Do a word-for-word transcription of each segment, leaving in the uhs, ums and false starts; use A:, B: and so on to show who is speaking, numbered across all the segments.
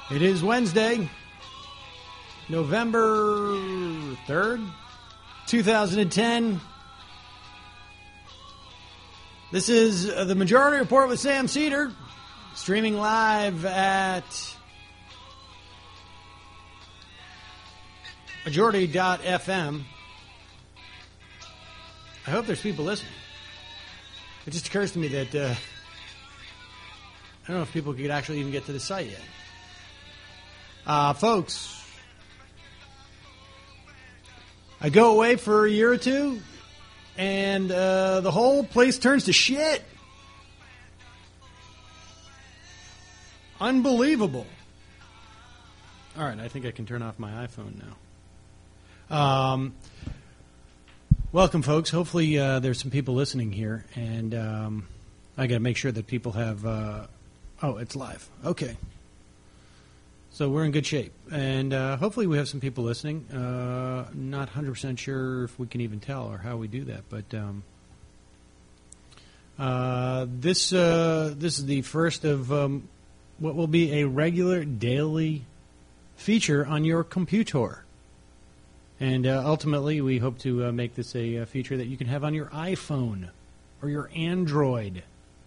A: It is Wednesday, November third, two thousand ten. This is uh, the Majority Report with Sam Cedar, streaming live at majority dot f m. I hope there's people listening. It just occurs to me that uh, I don't know if people could actually even get to the site yet. Uh, folks, I go away for a year or two, and uh, the whole place turns to shit. Unbelievable. All right, I think I can turn off my iPhone now. Um, welcome, folks. Hopefully uh, there's some people listening here, and um, I got to make sure that people have... Uh, oh, it's live. Okay. So we're in good shape, and uh, hopefully we have some people listening. Uh, not one hundred percent sure if we can even tell or how we do that, but um, uh, this uh, this is the first of um, what will be a regular daily feature on your computer, and uh, ultimately we hope to uh, make this a, a feature that you can have on your iPhone or your Android.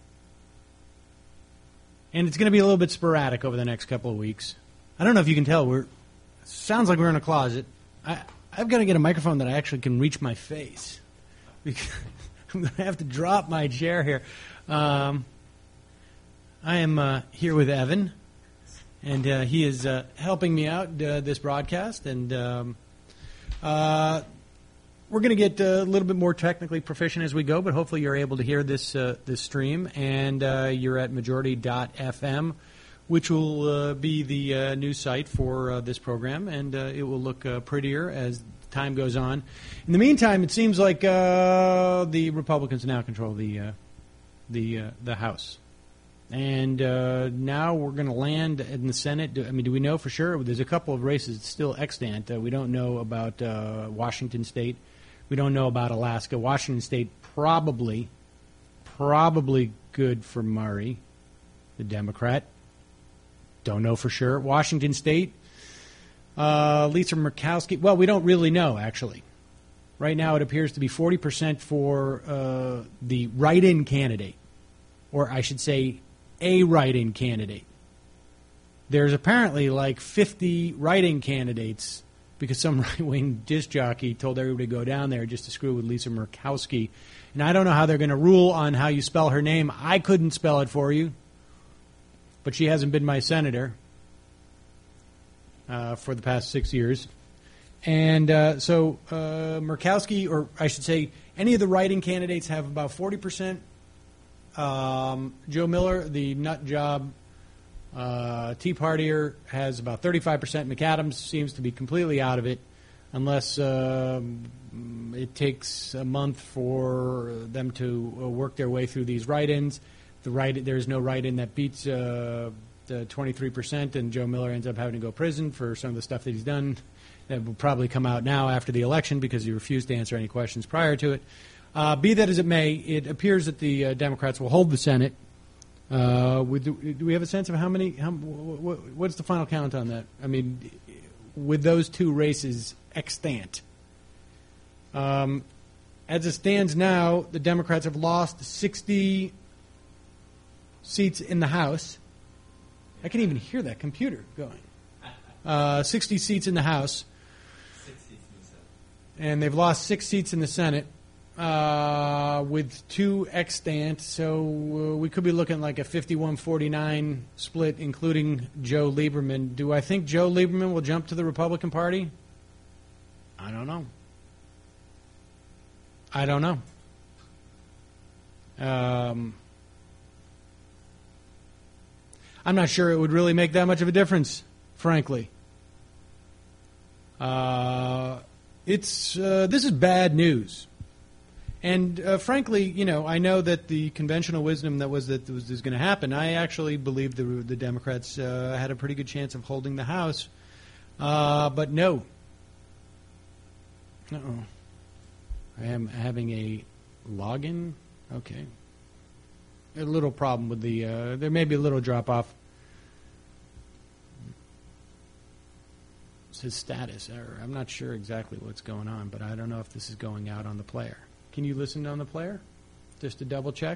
A: And it's going to be a little bit sporadic over the next couple of weeks. I don't know if you can tell. We're sounds like we're in a closet. I, I've got to get a microphone that I actually can reach my face. Because I'm going to have to drop my chair here. Um, I am uh, here with Evan, and uh, he is uh, helping me out uh, this broadcast. And um, uh, we're going to get a little bit more technically proficient as we go, but hopefully you're able to hear this uh, this stream, and uh, you're at majority dot f m. which will uh, be the uh, new site for uh, this program, and uh, it will look uh, prettier as time goes on. In the meantime, it seems like uh, the Republicans now control the uh, the uh, the House, and uh, now we're going to land in the Senate. I mean, do we know for sure? There's a couple of races still extant. Uh, we don't know about uh, Washington State. We don't know about Alaska. Washington State probably, probably good for Murray, the Democrat. Don't know for sure. Washington State, uh, Lisa Murkowski. Well, we don't really know, actually. Right now it appears to be forty percent for uh, the write-in candidate, or I should say a write-in candidate. There's apparently like fifty write-in candidates because some right-wing disc jockey told everybody to go down there just to screw with Lisa Murkowski. And I don't know how they're going to rule on how you spell her name. I couldn't spell it for you. But she hasn't been my senator uh, for the past six years. And uh, so uh, Murkowski, or I should say, any of the write-in candidates have about forty percent. Um, Joe Miller, the nut job uh, Tea Partier, has about thirty-five percent. McAdams seems to be completely out of it unless uh, it takes a month for them to uh, work their way through these write-ins. The right, there's no write-in that beats uh, the twenty-three percent, and Joe Miller ends up having to go to prison for some of the stuff that he's done. That will probably come out now after the election because he refused to answer any questions prior to it. Uh, be that as it may, it appears that the uh, Democrats will hold the Senate. Uh, we, do, do we have a sense of how many? How, what, what's the final count on that? I mean, with those two races extant. Um, as it stands now, the Democrats have lost sixty seats in the House. I can even hear that computer going. Uh, sixty seats in the House. Six seats in the Senate. And they've lost six seats in the Senate uh, with two extant. So uh, we could be looking like a fifty-one forty-nine split, including Joe Lieberman. Do I think Joe Lieberman will jump to the Republican Party? I don't know. I don't know. Um... I'm not sure it would really make that much of a difference, frankly. Uh, it's uh, this is bad news. And uh, frankly, you know, I know that the conventional wisdom that was that was, was going to happen. I actually believe the the Democrats uh, had a pretty good chance of holding the House, uh, but no. Uh-oh. I am having a login. Okay. A little problem with the. Uh, there may be a little drop off. his status. Or I'm not sure exactly what's going on, but I don't know if this is going out on the player. Can you listen on the player? Just to double check.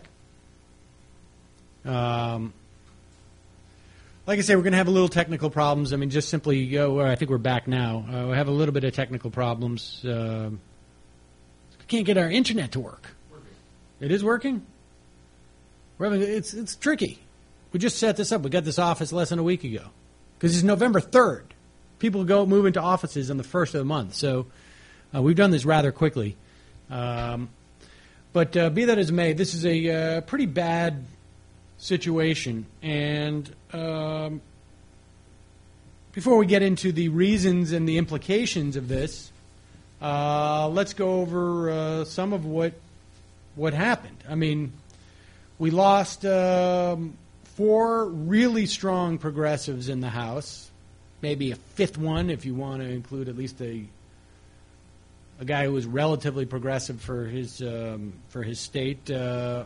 A: Um, like I say, we're going to have a little technical problems. I mean, just simply go. I think we're back now. Uh, we have a little bit of technical problems. Uh, we can't get our internet to work. Working. It is working. We're having, it's it's tricky. We just set this up. We got this office less than a week ago because it's November third. People go move into offices on the first of the month, so uh, we've done this rather quickly. Um, but uh, be that as it may, this is a uh, pretty bad situation. And um, before we get into the reasons and the implications of this, uh, let's go over uh, some of what what happened. I mean, we lost um, four really strong progressives in the House, maybe a fifth one if you want to include at least a a guy who was relatively progressive for his um, for his state. Uh,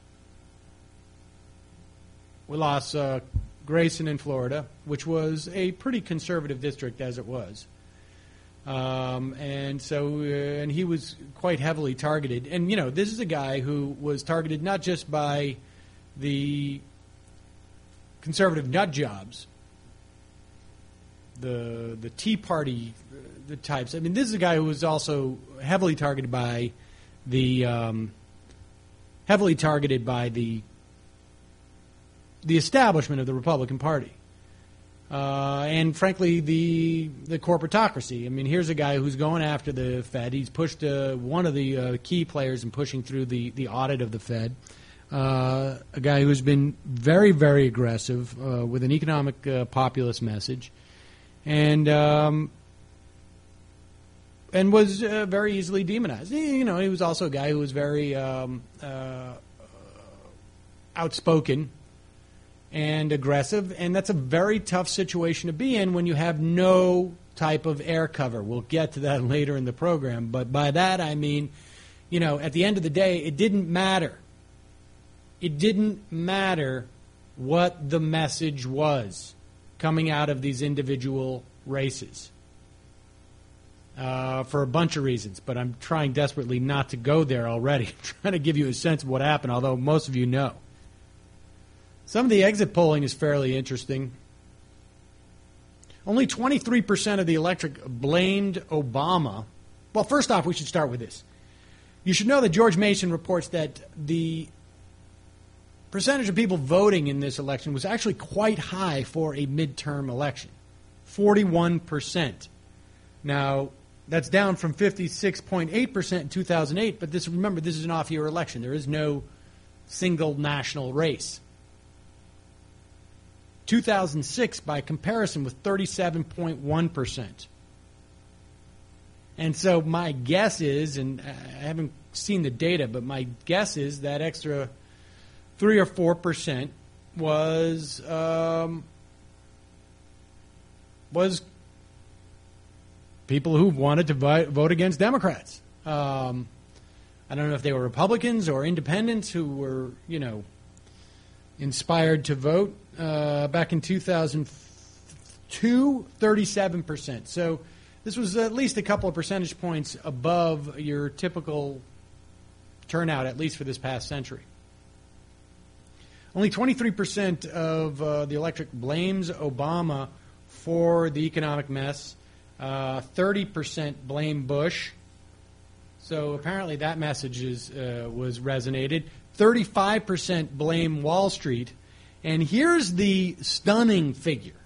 A: we lost uh, Grayson in Florida, which was a pretty conservative district as it was, um, and so uh, and he was quite heavily targeted. And you know, this is a guy who was targeted not just by the conservative nut jobs, the the Tea Party, the types. I mean, this is a guy who was also heavily targeted by the um, heavily targeted by the the establishment of the Republican Party, uh, and frankly, the the corporatocracy. I mean, here's a guy who's going after the Fed. He's pushed uh, one of the uh, key players in pushing through the the audit of the Fed. Uh, a guy who's been very, very aggressive uh, with an economic uh, populist message. And um, and was uh, very easily demonized. He, you know, he was also a guy who was very um, uh, outspoken and aggressive, and that's a very tough situation to be in when you have no type of air cover. We'll get to that later in the program, but by that I mean, you know, at the end of the day, it didn't matter. It didn't matter what the message was coming out of these individual races uh, for a bunch of reasons, but I'm trying desperately not to go there already. I'm trying to give you a sense of what happened, although most of you know. Some of the exit polling is fairly interesting. Only twenty-three percent of the electorate blamed Obama. Well, first off, we should start with this. You should know that George Mason reports that the percentage of people voting in this election was actually quite high for a midterm election, forty-one percent. Now, that's down from fifty-six point eight percent in two thousand eight, but this, remember, this is an off-year election. There is no single national race. two thousand six, by comparison, was thirty-seven point one percent. And so my guess is, and I haven't seen the data, but my guess is that extra three or four percent was um, was people who wanted to vi- vote against Democrats. Um, I don't know if they were Republicans or independents who were, you know, inspired to vote. Uh, back in two thousand two, thirty-seven percent. So this was at least a couple of percentage points above your typical turnout, at least for this past century. Only twenty-three percent of uh, the electorate blames Obama for the economic mess. Uh, thirty percent blame Bush. So apparently that message is, uh, was resonated. thirty-five percent blame Wall Street. And here's the stunning figure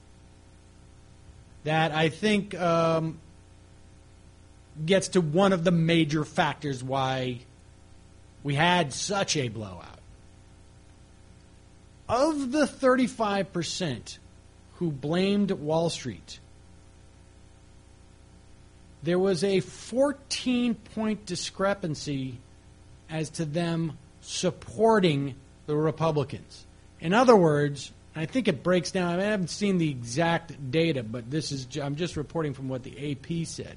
A: that I think um, gets to one of the major factors why we had such a blowout. Of the thirty-five percent who blamed Wall Street, there was a fourteen-point discrepancy as to them supporting the Republicans. In other words, I think it breaks down. I, mean, I haven't seen the exact data, but this is I'm just reporting from what the A P said.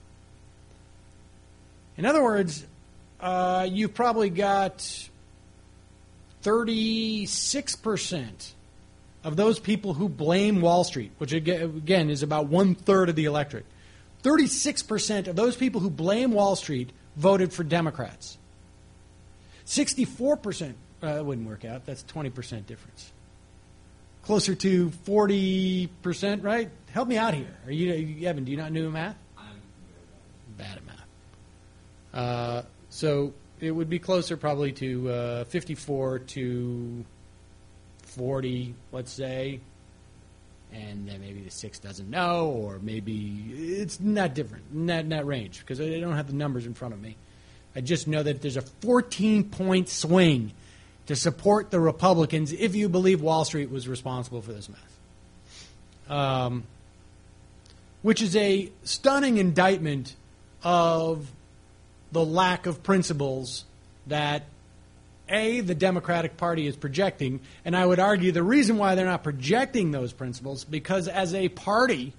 A: In other words, uh, you've probably got thirty-six percent of those people who blame Wall Street, which again is about one-third of the electorate, thirty-six percent of those people who blame Wall Street voted for Democrats. sixty-four percent, uh, that wouldn't work out. That's twenty percent difference. Closer to forty percent, right? Help me out here. Are you, Evan, do you not know math?
B: I'm
A: bad at math. Uh, so it would be closer probably to uh, fifty-four to forty, let's say. And then maybe the six doesn't know, or maybe it's not different in that, in that range, because I don't have the numbers in front of me. I just know that there's a fourteen-point swing to support the Republicans if you believe Wall Street was responsible for this mess. Um, which is a stunning indictment of the lack of principles that, A, the Democratic Party is projecting, and I would argue the reason why they're not projecting those principles, because as a party,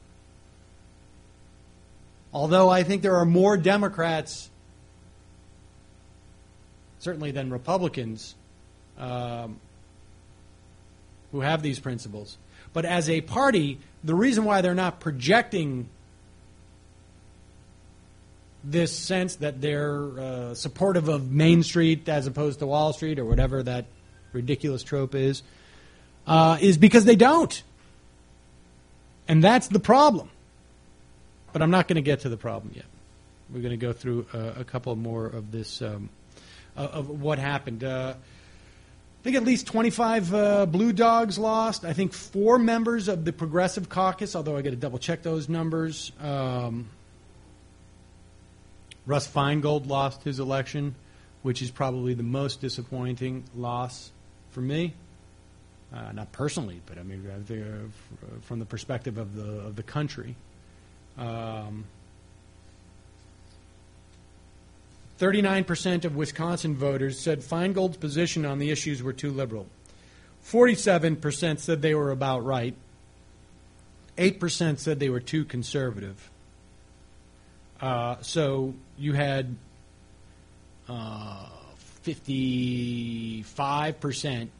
A: although I think there are more Democrats, certainly than Republicans, um, who have these principles, but as a party, the reason why they're not projecting this sense that they're uh, supportive of Main Street as opposed to Wall Street or whatever that ridiculous trope is, uh, is because they don't. And that's the problem. But I'm not going to get to the problem yet. We're going to go through uh, a couple more of this, um, of what happened. Uh, I think at least twenty-five uh, Blue Dogs lost. I think four members of the Progressive Caucus, although I got to double check those numbers. Um, Russ Feingold lost his election, which is probably the most disappointing loss for me. Uh, not personally, but I mean uh, from the perspective of the of the country. Um, thirty-nine percent of Wisconsin voters said Feingold's position on the issues were too liberal. forty-seven percent said they were about right. eight percent said they were too conservative. Uh, so you had uh, fifty-five percent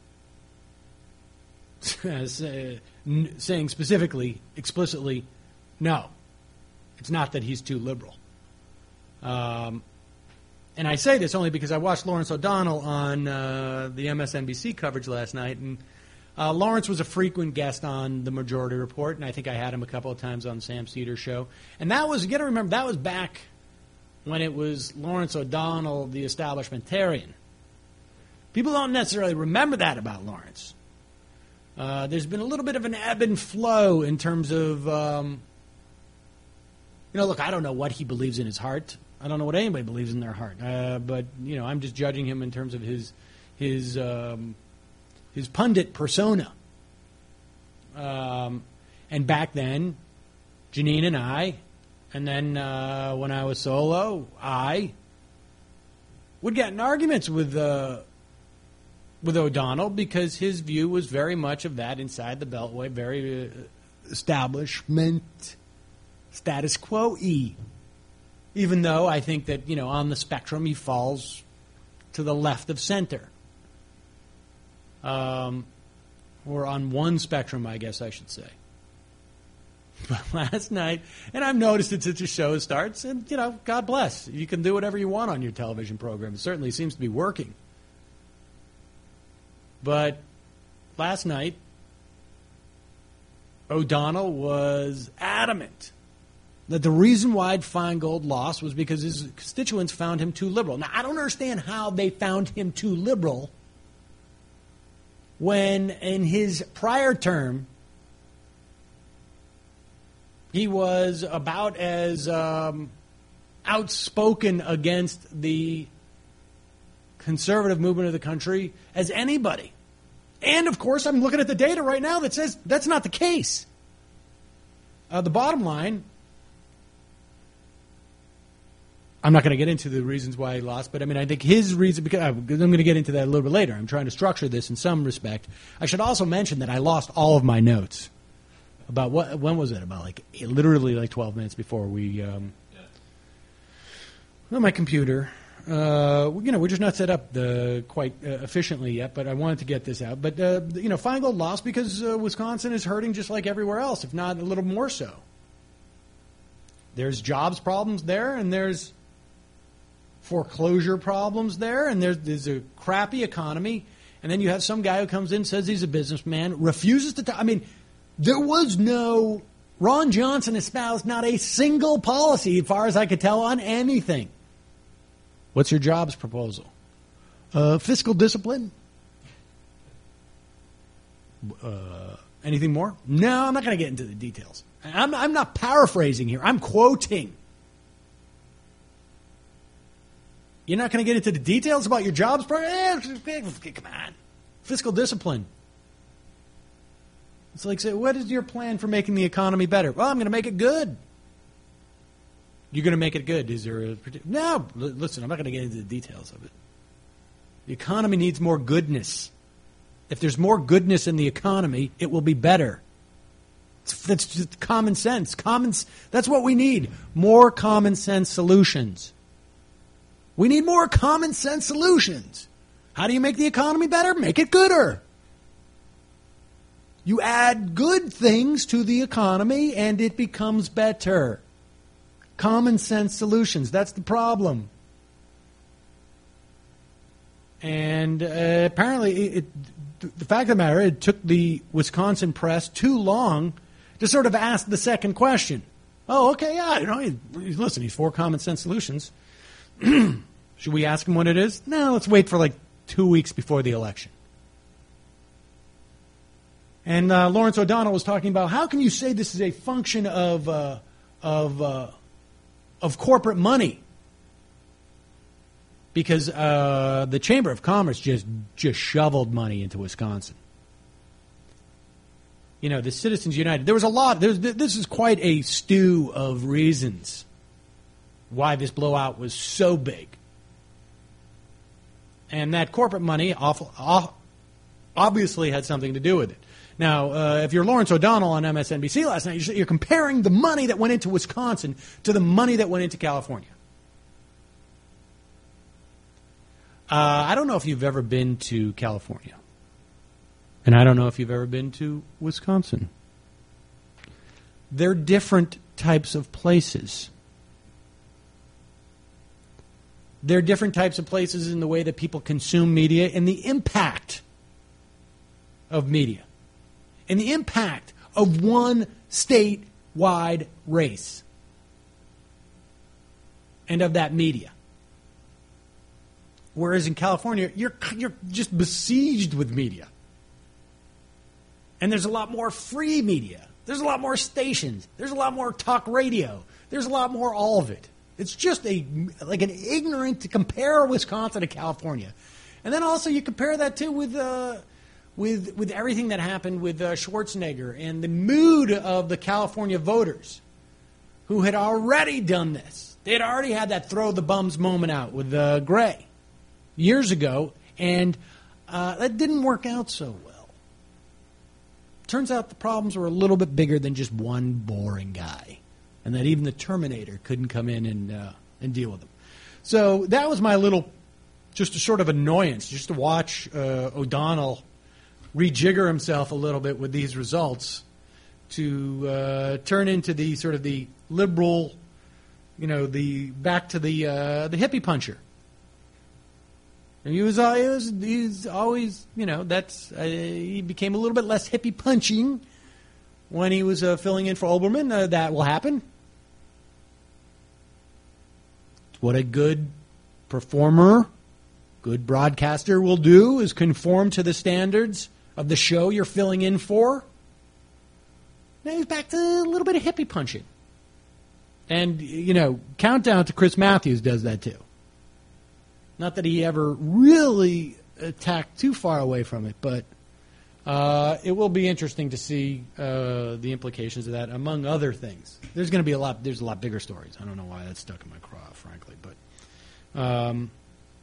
A: saying specifically, explicitly, no, it's not that he's too liberal. Um, and I say this only because I watched Lawrence O'Donnell on uh, the M S N B C coverage last night, and Uh, Lawrence was a frequent guest on the Majority Report, and I think I had him a couple of times on Sam Cedar show. And that was, you got to remember, that was back when it was Lawrence O'Donnell, the establishmentarian. People don't necessarily remember that about Lawrence. Uh, there's been a little bit of an ebb and flow in terms of, um, you know, look, I don't know what he believes in his heart. I don't know what anybody believes in their heart. Uh, but, you know, I'm just judging him in terms of his his um, his pundit persona. Um, and back then, Janine and I, and then uh, when I was solo, I would get in arguments with uh, with O'Donnell because his view was very much of that inside the Beltway, very uh, establishment, status quo-y. Even though I think that, you know, on the spectrum he falls to the left of center. Um, or on one spectrum, I guess I should say. But last night, and I've noticed it since the show starts, and, you know, God bless. You can do whatever you want on your television program. It certainly seems to be working. But last night, O'Donnell was adamant that the reason why Feingold lost was because his constituents found him too liberal. Now, I don't understand how they found him too liberal when in his prior term he was about as um, outspoken against the conservative movement of the country as anybody. And, of course, I'm looking at the data right now that says that's not the case. Uh, the bottom line, I'm not going to get into the reasons why he lost, but I mean, I think his reason, because I'm going to get into that a little bit later. I'm trying to structure this in some respect. I should also mention that I lost all of my notes about what, when was it? About like, literally like twelve minutes before we, um,
B: Yeah.
A: on my computer. Uh, you know, we're just not set up the, quite uh, efficiently yet, but I wanted to get this out. But, uh, you know, Feingold lost because uh, Wisconsin is hurting just like everywhere else, if not a little more so. There's jobs problems there, and there's foreclosure problems there, and there's, there's a crappy economy. And then you have some guy who comes in, says he's a businessman, refuses to talk. I mean, there was no, Ron Johnson espoused not a single policy, as far as I could tell, on anything. What's your jobs proposal? Uh, fiscal discipline? Uh, anything more? No, I'm not going to get into the details. I'm, I'm not paraphrasing here. I'm quoting. You're not going to get into the details about your jobs program? Come on. Fiscal discipline. It's like, say, what is your plan for making the economy better? Well, I'm going to make it good. You're going to make it good. Is there a particular... No, listen, I'm not going to get into the details of it. The economy needs more goodness. If there's more goodness in the economy, it will be better. It's, that's just common sense. Common, that's what we need. More common sense solutions. We need more common sense solutions. How do you make the economy better? Make it gooder. You add good things to the economy and it becomes better. Common sense solutions. That's the problem. And uh, apparently, it, it, the fact of the matter, it took the Wisconsin press too long to sort of ask the second question. Oh, okay, yeah, you know, he, listen, he's for common sense solutions. Should we ask him what it is? No, let's wait for like two weeks before the election. And uh, Lawrence O'Donnell was talking about how can you say this is a function of uh, of uh, of corporate money? Because uh, the Chamber of Commerce just just shoveled money into Wisconsin. You know, the Citizens United. There was a lot. There was, this is quite a stew of reasons why this blowout was so big. And that corporate money awful, obviously had something to do with it. Now, uh, if you're Lawrence O'Donnell on M S N B C last night, you're comparing the money that went into Wisconsin to the money that went into California. Uh, I don't know if you've ever been to California. And I don't know if you've ever been to Wisconsin. They're different types of places. They're different types of places in the way that people consume media and the impact of media. And the impact of one statewide race. And of that media. Whereas in California, you're you're just besieged with media. And there's a lot more free media. There's a lot more stations. There's a lot more talk radio. There's a lot more all of it. It's just a like an ignorant to compare Wisconsin to California. And then also you compare that too with uh, with with everything that happened with uh, Schwarzenegger and the mood of the California voters who had already done this. They had already had that throw the bums moment out with uh, Gray years ago, and uh, that didn't work out so well. Turns out the problems were a little bit bigger than just one boring guy, and that even the Terminator couldn't come in and uh, and deal with them. So that was my little, just a sort of annoyance, just to watch uh, O'Donnell rejigger himself a little bit with these results to uh, turn into the sort of the liberal, you know, the back to the uh, the hippie puncher. And he was, uh, he was, he's always, you know, that's, uh, he became a little bit less hippie punching when he was uh, filling in for Olbermann. Uh, that will happen. What a good performer, good broadcaster will do is conform to the standards of the show you're filling in for. Now he's back to a little bit of hippie punching. And, you know, Countdown to Chris Matthews does that too. Not that he ever really attacked too far away from it, but uh, it will be interesting to see uh, the implications of that, among other things. There's going to be a lot. There's a lot bigger stories. I don't know why that's stuck in my craw, frankly, but um,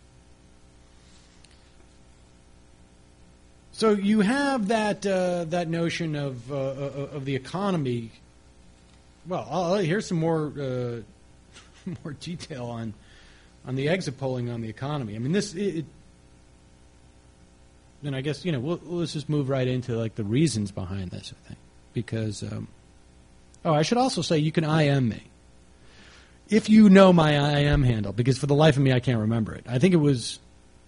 A: so you have that uh, that notion of uh, of the economy. Well, I'll, here's some more uh, more detail on. on the exit polling on the economy. I mean, this. It, it, then I guess you know we'll, let's just move right into like the reasons behind this. I think because um, oh, I should also say you can I M me if you know my I M handle, because for the life of me I can't remember it. I think it was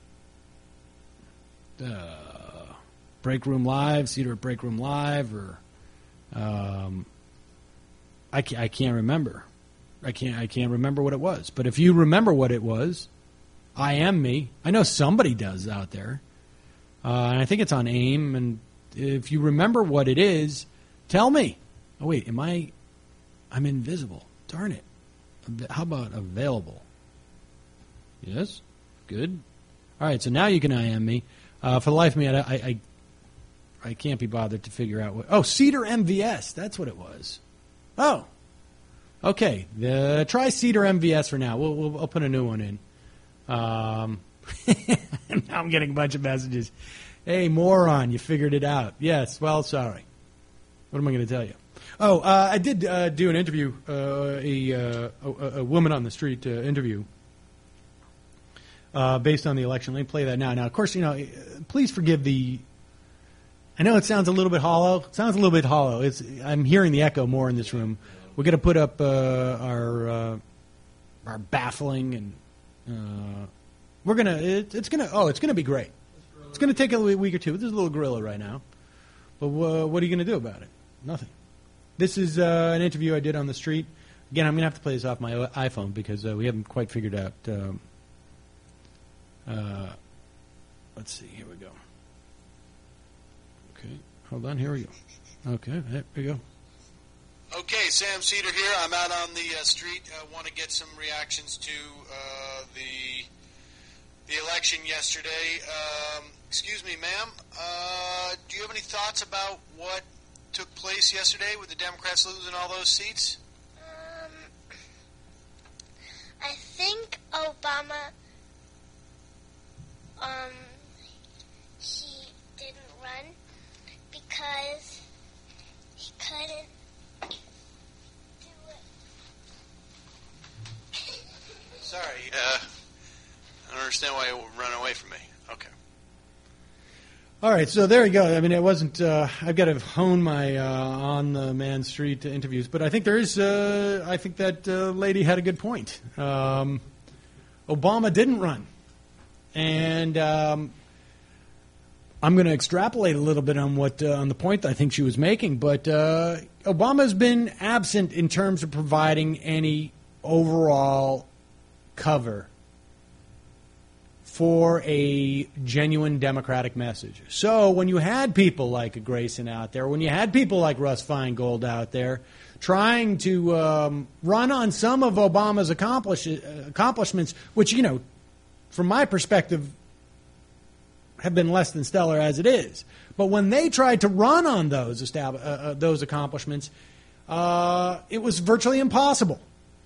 A: uh, Break Room Live, Cedar at Break Room Live, or um, I can't, I can't remember. I can't I can't remember what it was. But if you remember what it was, I M me. I know somebody does out there, uh, and I think it's on AIM. And if you remember what it is, tell me. Oh wait, am I? I'm invisible. Darn it. How about available? Yes, good. All right, so now you can I M me. Uh, for the life of me, I, I, I I can't be bothered to figure out what. Oh, Cedar M V S. That's what it was. Oh. Okay, uh, try Cedar M V S for now. We'll, we'll I'll put a new one in. Um, now I'm getting a bunch of messages. Hey, moron, you figured it out. Yes, well, sorry. What am I going to tell you? Oh, uh, I did uh, do an interview, uh, a, uh, a a woman on the street uh, interview uh, based on the election. Let me play that now. Now, of course, you know, please forgive the. I know it sounds a little bit hollow. It sounds a little bit hollow. It's I'm hearing the echo more in this room. We're going to put up uh, our uh, our baffling, and uh, we're going to. It, it's going to. Oh, it's going to be great. It's going to take a week or two. There's a little gorilla right now, but uh, what are you going to do about it? Nothing. This is uh, an interview I did on the street. Again, I'm going to have to play this off my iPhone because uh, we haven't quite figured out. Um, uh, let's see. Here we go. Okay, hold on. Here we go. Okay, there we go.
B: Okay, Sam Cedar here. I'm out on the uh, street. I uh, want to get some reactions to uh, the the election yesterday. Um, excuse me, ma'am. Uh, do you have any thoughts about what took place yesterday with the Democrats losing all those seats?
C: Um, I think Obama, um, he didn't run because he couldn't.
B: Sorry, uh, I don't understand why you run away from me. Okay.
A: All right, so there you go. I mean, it wasn't. Uh, I've got to hone my uh, on the man street interviews, but I think there is. Uh, I think that uh, lady had a good point. Um, Obama didn't run, and um, I'm going to extrapolate a little bit on what uh, on the point that I think she was making. But uh, Obama's been absent in terms of providing any overall cover for a genuine democratic message. So when you had people like Grayson out there, when you had people like Russ Feingold out there trying to um, run on some of Obama's accomplish- accomplishments, which, you know, from my perspective, have been less than stellar as it is. But when they tried to run on those, estab- uh, uh, those accomplishments, uh, it was virtually impossible.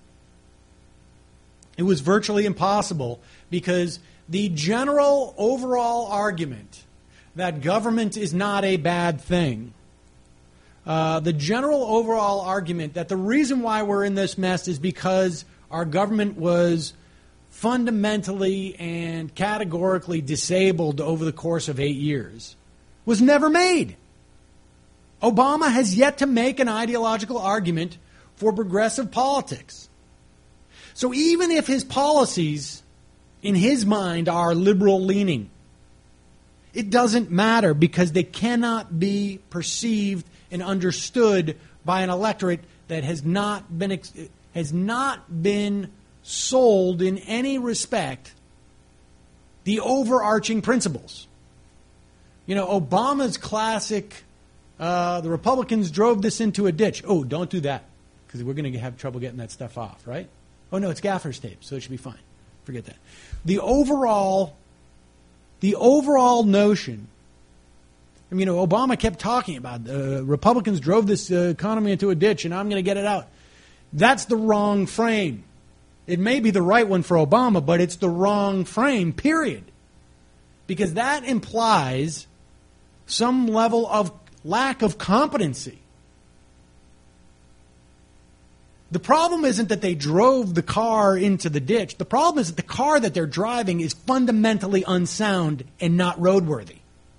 A: It was virtually impossible because the general overall argument that government is not a bad thing, uh, the general overall argument that the reason why we're in this mess is because our government was fundamentally and categorically disabled over the course of eight years, was never made. Obama has yet to make an ideological argument for progressive politics. So even if his policies, in his mind, are liberal-leaning, it doesn't matter because they cannot be perceived and understood by an electorate that has not been has not been sold in any respect the overarching principles. You know, Obama's classic, uh, the Republicans drove this into a ditch. Oh, don't do that because we're going to have trouble getting that stuff off, right? Oh, no, it's gaffer's tape, so it should be fine. Forget that. The overall, the overall notion, I mean, you know, Obama kept talking about uh, Republicans drove this uh, economy into a ditch and I'm going to get it out. That's the wrong frame. It may be the right one for Obama, but it's the wrong frame, period. Because that implies some level of lack of competency. The problem isn't that they drove the car into the ditch. The problem is that the car that they're driving is fundamentally unsound and not roadworthy.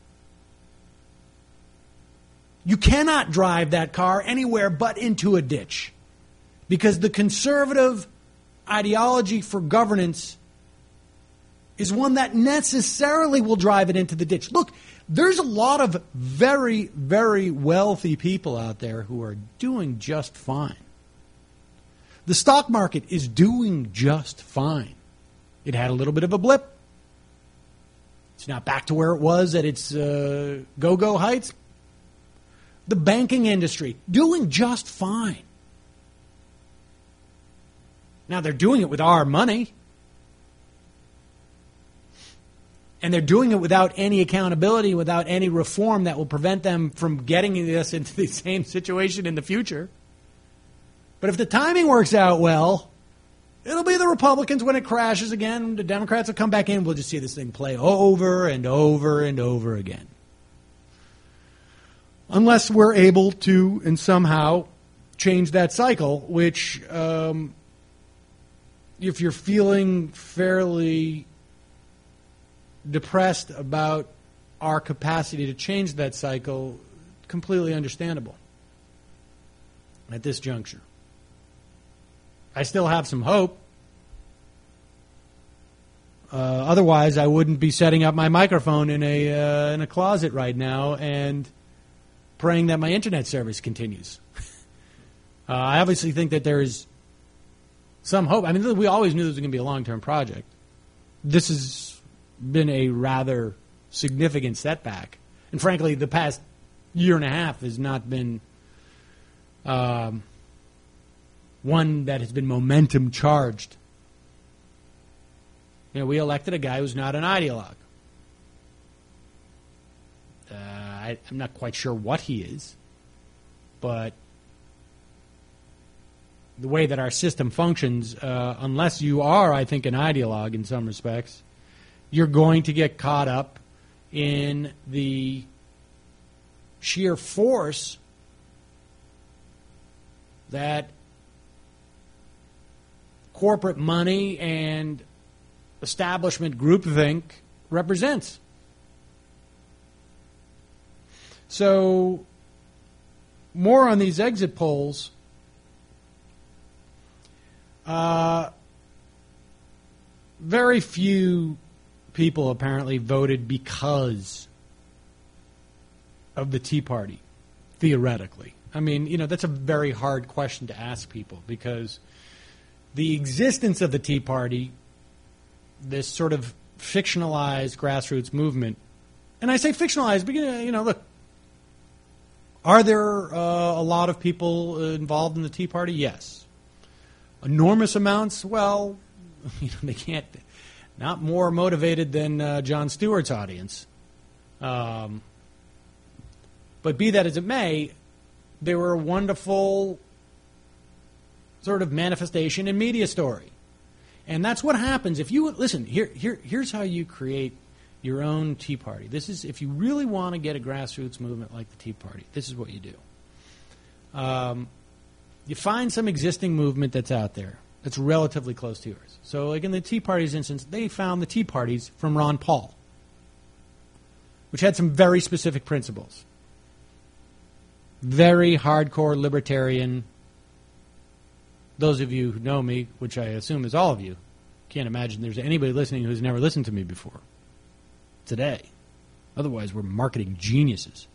A: You cannot drive that car anywhere but into a ditch because the conservative ideology for governance is one that necessarily will drive it into the ditch. Look, there's a lot of very, very wealthy people out there who are doing just fine. The stock market is doing just fine. It had a little bit of a blip. It's not back to where it was at its uh, go-go heights. The banking industry, doing just fine. Now, they're doing it with our money. And they're doing it without any accountability, without any reform that will prevent them from getting us into the same situation in the future. But if the timing works out well, it'll be the Republicans when it crashes again. The Democrats will come back in. We'll just see this thing play over and over and over again. Unless we're able to, and somehow, change that cycle, which, um, if you're feeling fairly depressed about our capacity to change that cycle, completely understandable at this juncture. I still have some hope. Uh, otherwise, I wouldn't be setting up my microphone in a uh, in a closet right now and praying that my internet service continues. uh, I obviously think that there is some hope. I mean, we always knew this was going to be a long-term project. This has been a rather significant setback. And frankly, the past year and a half has not been um, one that has been momentum charged. You know, we elected a guy who's not an ideologue. Uh, I, I'm not quite sure what he is, but the way that our system functions, uh, unless you are, I think, an ideologue in some respects, you're going to get caught up in the sheer force that corporate money and establishment groupthink represents. So, more on these exit polls. Uh, very few people apparently voted because of the Tea Party, theoretically. I mean, you know, that's a very hard question to ask people because the existence of the Tea Party, this sort of fictionalized grassroots movement, and I say fictionalized because, you know, look, are there uh, a lot of people involved in the Tea Party? Yes. Enormous amounts? Well, you know, they can't. Not more motivated than uh, Jon Stewart's audience. Um, but be that as it may, they were a wonderful sort of manifestation and media story. And that's what happens if you listen. Here, here, here's how you create your own Tea Party. This is if you really want to get a grassroots movement like the Tea Party. This is what you do. Um, you find some existing movement that's out there that's relatively close to yours. So, like in the Tea Party's instance, they found the Tea Parties from Ron Paul, which had some very specific principles. Very hardcore libertarian. Those of you who know me, which I assume is all of you, can't imagine there's anybody listening who's never listened to me before today. Otherwise, we're marketing geniuses.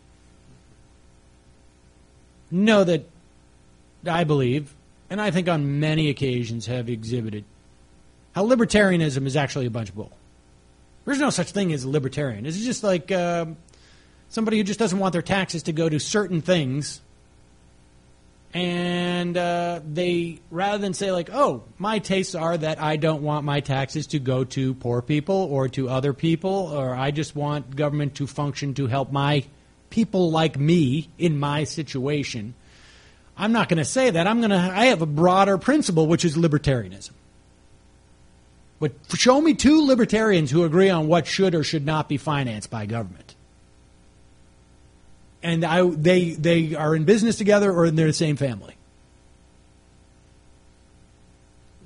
A: Know that I believe, and I think on many occasions have exhibited, how libertarianism is actually a bunch of bull. There's no such thing as a libertarian. It's just like um, somebody who just doesn't want their taxes to go to certain things. And uh, they, rather than say like, oh, my tastes are that I don't want my taxes to go to poor people or to other people, or I just want government to function to help my people like me in my situation. I'm not going to say that. I'm going to, I have a broader principle, which is libertarianism. But show me two libertarians who agree on what should or should not be financed by government. And I, they they are in business together or they're the same family.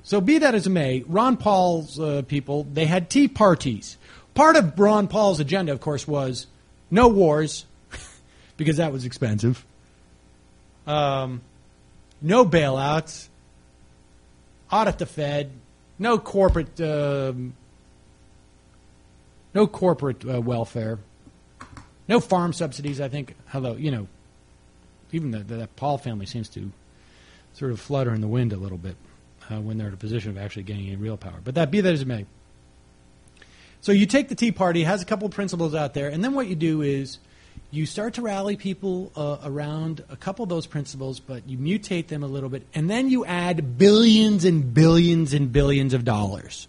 A: So be that as it may, Ron Paul's uh, people, they had tea parties. Part of Ron Paul's agenda, of course, was no wars, because that was expensive. Um, no bailouts. Audit the Fed. No corporate, um, no corporate uh, welfare. No farm subsidies, I think. Although, you know, even the, the, that Paul family seems to sort of flutter in the wind a little bit uh, when they're in a position of actually getting any real power. But that be that as it may. So you take the Tea Party, it has a couple of principles out there, and then what you do is you start to rally people uh, around a couple of those principles, but you mutate them a little bit, and then you add billions and billions and billions of dollars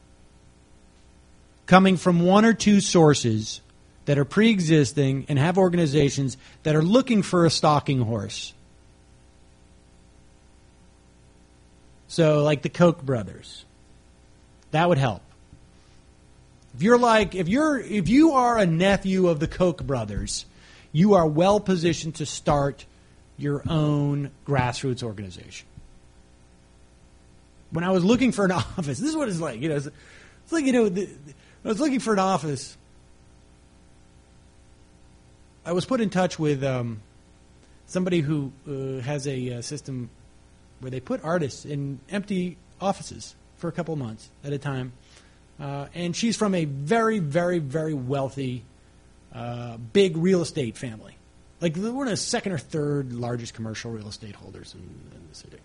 A: coming from one or two sources that are pre-existing and have organizations that are looking for a stalking horse. So, like the Koch brothers. That would help. If you're like, if you're, if you are a nephew of the Koch brothers, you are well positioned to start your own grassroots organization. When I was looking for an office, this is what it's like. You know, it's, it's like, you know, the, I was looking for an office. I was put in touch with um, somebody who uh, has a uh, system where they put artists in empty offices for a couple of months at a time. Uh, and she's from a very, very, very wealthy, uh, big real estate family. Like, we're one of the second or third largest commercial real estate holders in, in the city.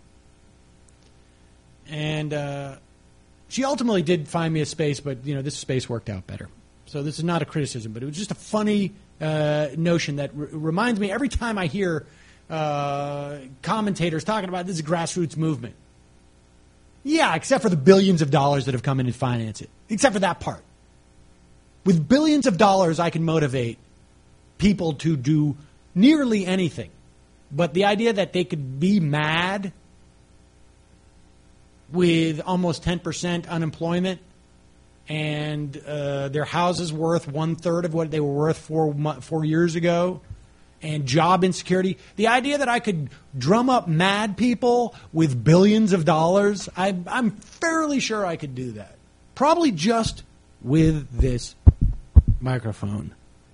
A: And uh, she ultimately did find me a space, but, you know, this space worked out better. So this is not a criticism, but it was just a funny uh, notion that r- reminds me every time I hear uh, commentators talking about this grassroots movement. Yeah, except for the billions of dollars that have come in and finance it. Except for that part. With billions of dollars, I can motivate people to do nearly anything. But the idea that they could be mad with almost ten percent unemployment and uh, their houses worth one-third of what they were worth four, four years ago, and job insecurity. The idea that I could drum up mad people with billions of dollars, I, I'm fairly sure I could do that. Probably just with this microphone.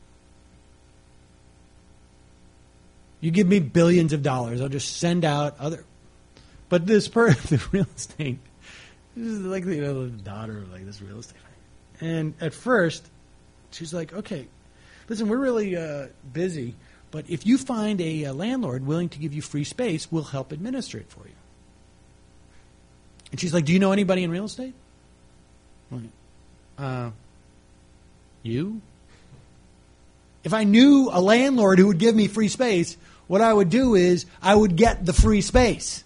A: You give me billions of dollars, I'll just send out other. But this person, the real estate, this is like, you know, the daughter of like this real estate. And at first, she's like, okay, listen, we're really uh, busy. But if you find a, a landlord willing to give you free space, we'll help administer it for you. And she's like, do you know anybody in real estate? I'm like, uh, you? If I knew a landlord who would give me free space, what I would do is I would get the free space.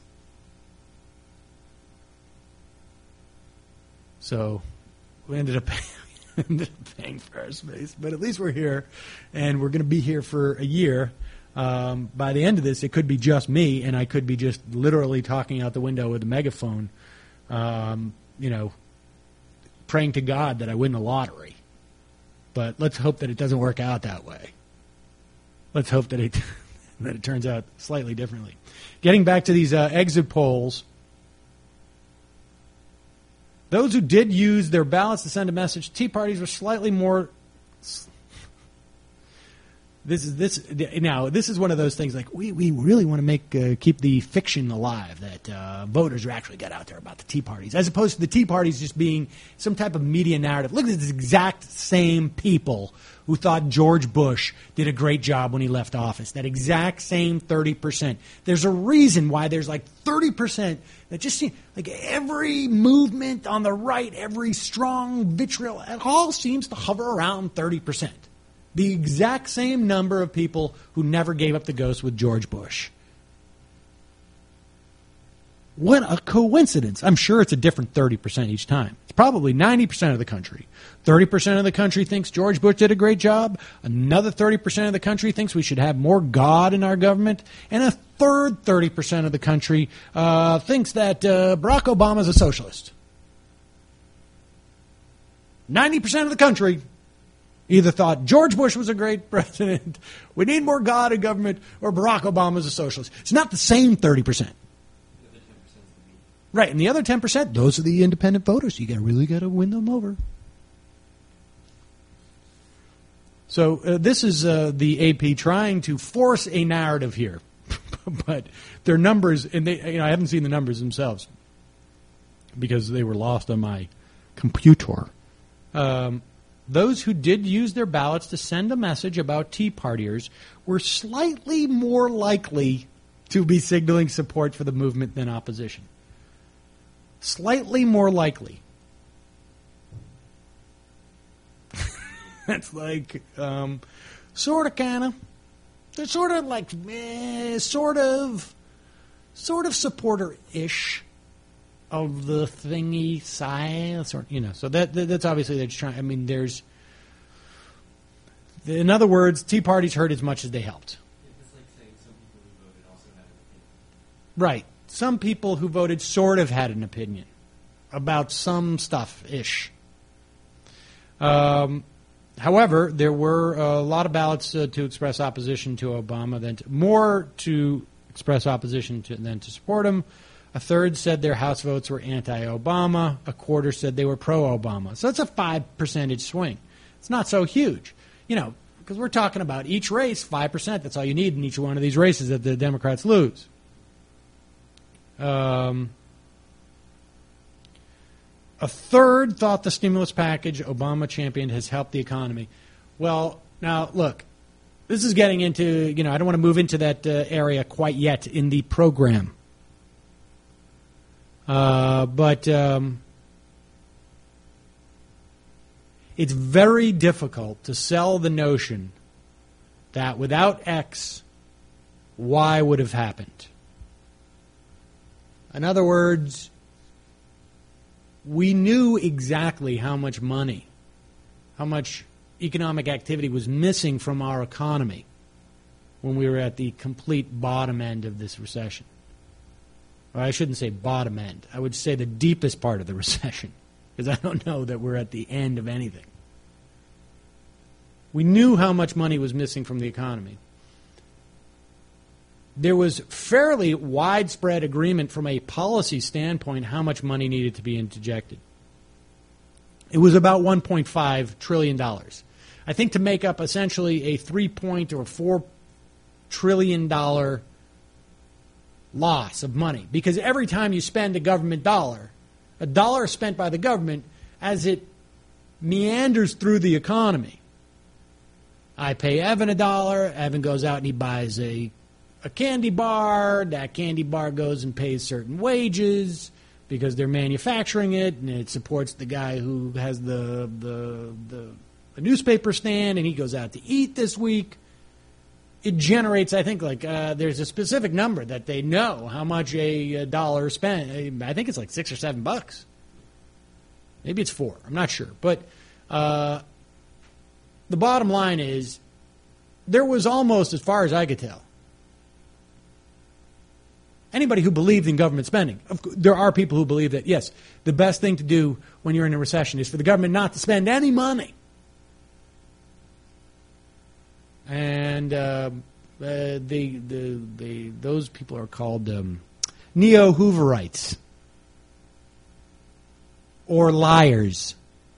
A: So we ended up paying. Ended up paying for our space, but at least we're here, and we're going to be here for a year. Um, by the end of this, it could be just me, and I could be just literally talking out the window with a megaphone, um, you know, praying to God that I win the lottery. But let's hope that it doesn't work out that way. Let's hope that it that it turns out slightly differently. Getting back to these uh, exit polls. Those who did use their ballots to send a message, Tea Parties were slightly more. This is this now. This is one of those things like we, we really want to make uh, keep the fiction alive that uh, voters are actually got out there about the Tea Parties, as opposed to the Tea Parties just being some type of media narrative. Look at this exact same people who thought George Bush did a great job when he left office. That exact same thirty percent. There's a reason why there's like thirty percent that just seem like every movement on the right, every strong vitriol, it all seems to hover around thirty percent. The exact same number of people who never gave up the ghost with George Bush. What a coincidence. I'm sure it's a different thirty percent each time. It's probably ninety percent of the country. thirty percent of the country thinks George Bush did a great job. Another thirty percent of the country thinks we should have more God in our government. And a third thirty percent of the country uh, thinks that uh, Barack Obama is a socialist. ninety percent of the country either thought George Bush was a great president, we need more God in government, or Barack Obama is a socialist. It's not the same thirty percent. Right, and the other ten percent, those are the independent voters. You got really got to win them over. So uh, this is uh, the A P trying to force a narrative here, but their numbers, and they, you know, I haven't seen the numbers themselves because they were lost on my computer. Um, those who did use their ballots to send a message about Tea Partiers were slightly more likely to be signaling support for the movement than opposition. Slightly more likely. That's like, um, sort of, kind of. They're sort of like, eh, sort of, sort of supporter-ish of the thingy side, sort, you know. So that, that that's obviously they're just trying. I mean, there's, in other words, Tea Party's hurt as much as they helped.
D: It's like saying some people who voted also had an opinion.
A: Right. Some people who voted sort of had an opinion about some stuff-ish. Um. However, there were a lot of ballots uh, to express opposition to Obama, than to, more to express opposition to, than to support him. A third said their House votes were anti-Obama. A quarter said they were pro-Obama. So that's a five percentage swing. It's not so huge, you know, because we're talking about each race, five percent. That's all you need in each one of these races that the Democrats lose. Um. A third thought the stimulus package Obama championed has helped the economy. Well, now, look, this is getting into, you know, I don't want to move into that uh, area quite yet in the program. Uh, but um, it's very difficult to sell the notion that without X, Y would have happened. In other words, we knew exactly how much money, how much economic activity was missing from our economy when we were at the complete bottom end of this recession. Or I shouldn't say bottom end. I would say the deepest part of the recession, because I don't know that we're at the end of anything. We knew how much money was missing from the economy. There was fairly widespread agreement from a policy standpoint how much money needed to be interjected. It was about one point five trillion dollars. I think to make up essentially a three point or four trillion dollar loss of money. Because every time you spend a government dollar, a dollar spent by the government, as it meanders through the economy. I pay Evan a dollar, Evan goes out and he buys a a candy bar, that candy bar goes and pays certain wages because they're manufacturing it, and it supports the guy who has the the the, the newspaper stand, and he goes out to eat this week. It generates, I think, like uh, there's a specific number that they know how much a, a dollar spent. I think it's like six or seven bucks. Maybe it's four. I'm not sure. But uh, the bottom line is there was almost, as far as I could tell, anybody who believed in government spending. There are people who believe that, yes, the best thing to do when you're in a recession is for the government not to spend any money. And uh, uh, they, the, they, those people are called um, neo-Hooverites or liars.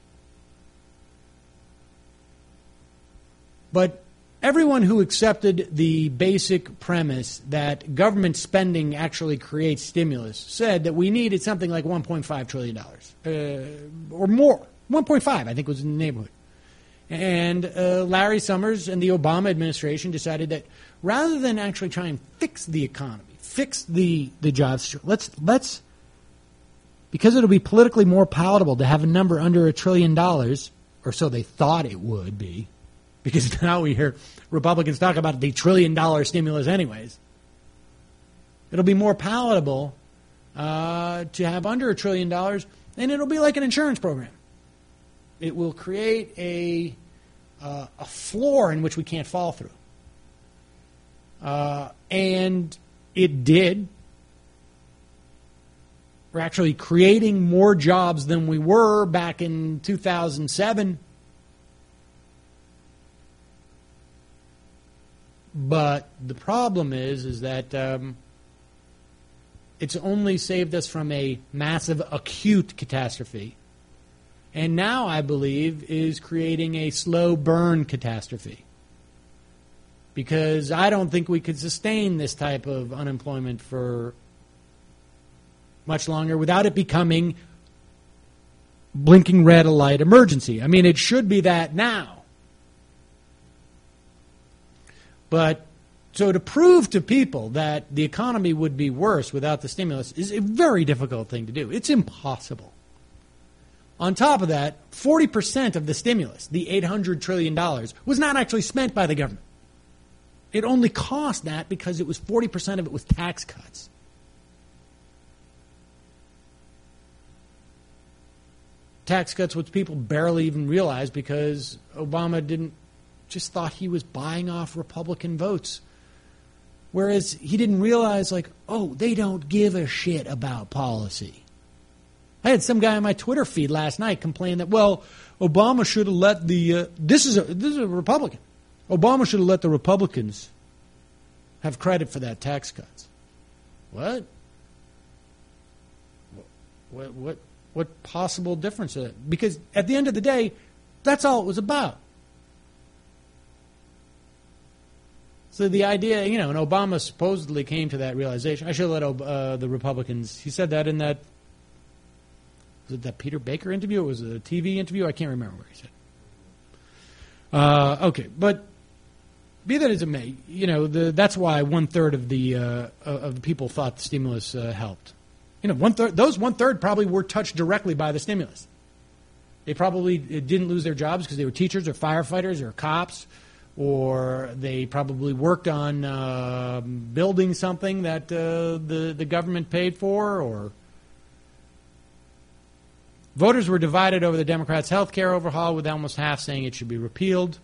A: But everyone who accepted the basic premise that government spending actually creates stimulus said that we needed something like one point five trillion dollars uh, or more. one point five, I think, was in the neighborhood. And uh, Larry Summers and the Obama administration decided that rather than actually try and fix the economy, fix the, the jobs, let's, let's, because it'll be politically more palatable to have a number under a trillion dollars, or so they thought it would be, because now we hear Republicans talk about the trillion-dollar stimulus anyways. It'll be more palatable uh, to have under a trillion dollars, and it'll be like an insurance program. It will create a uh, a floor in which we can't fall through. Uh, and it did. We're actually creating more jobs than we were back in two thousand seven. But the problem is, is that um, It's only saved us from a massive acute catastrophe. And now, I believe, is creating a slow burn catastrophe. Because I don't think we could sustain this type of unemployment for much longer without it becoming blinking red light emergency. I mean, it should be that now. But so to prove to people that the economy would be worse without the stimulus is a very difficult thing to do. It's impossible. On top of that, forty percent of the stimulus, the eight hundred trillion dollars, was not actually spent by the government. It only cost that because it was forty percent of it was tax cuts. Tax cuts which people barely even realized because Obama didn't just thought he was buying off Republican votes. Whereas he didn't realize, like, oh, they don't give a shit about policy. I had some guy on my Twitter feed last night complain that, well, Obama should have let the, uh, this is a this is a Republican. Obama should have let the Republicans have credit for that tax cuts. What? What, what, what possible difference is it? Because at the end of the day, that's all it was about. So the idea, you know, and Obama supposedly came to that realization. I should let uh, the Republicans, he said that in that, was it that Peter Baker interview? Or was it a T V interview? I can't remember where he said. Uh, okay, but be that as it may, you know, the, that's why one third of the uh, of the people thought the stimulus uh, helped. You know, one third, those one third probably were touched directly by the stimulus. They probably didn't lose their jobs because they were teachers or firefighters or cops, or they probably worked on uh, building something that uh, the the government paid for, or voters were divided over the Democrats' health care overhaul, with almost half saying it should be repealed.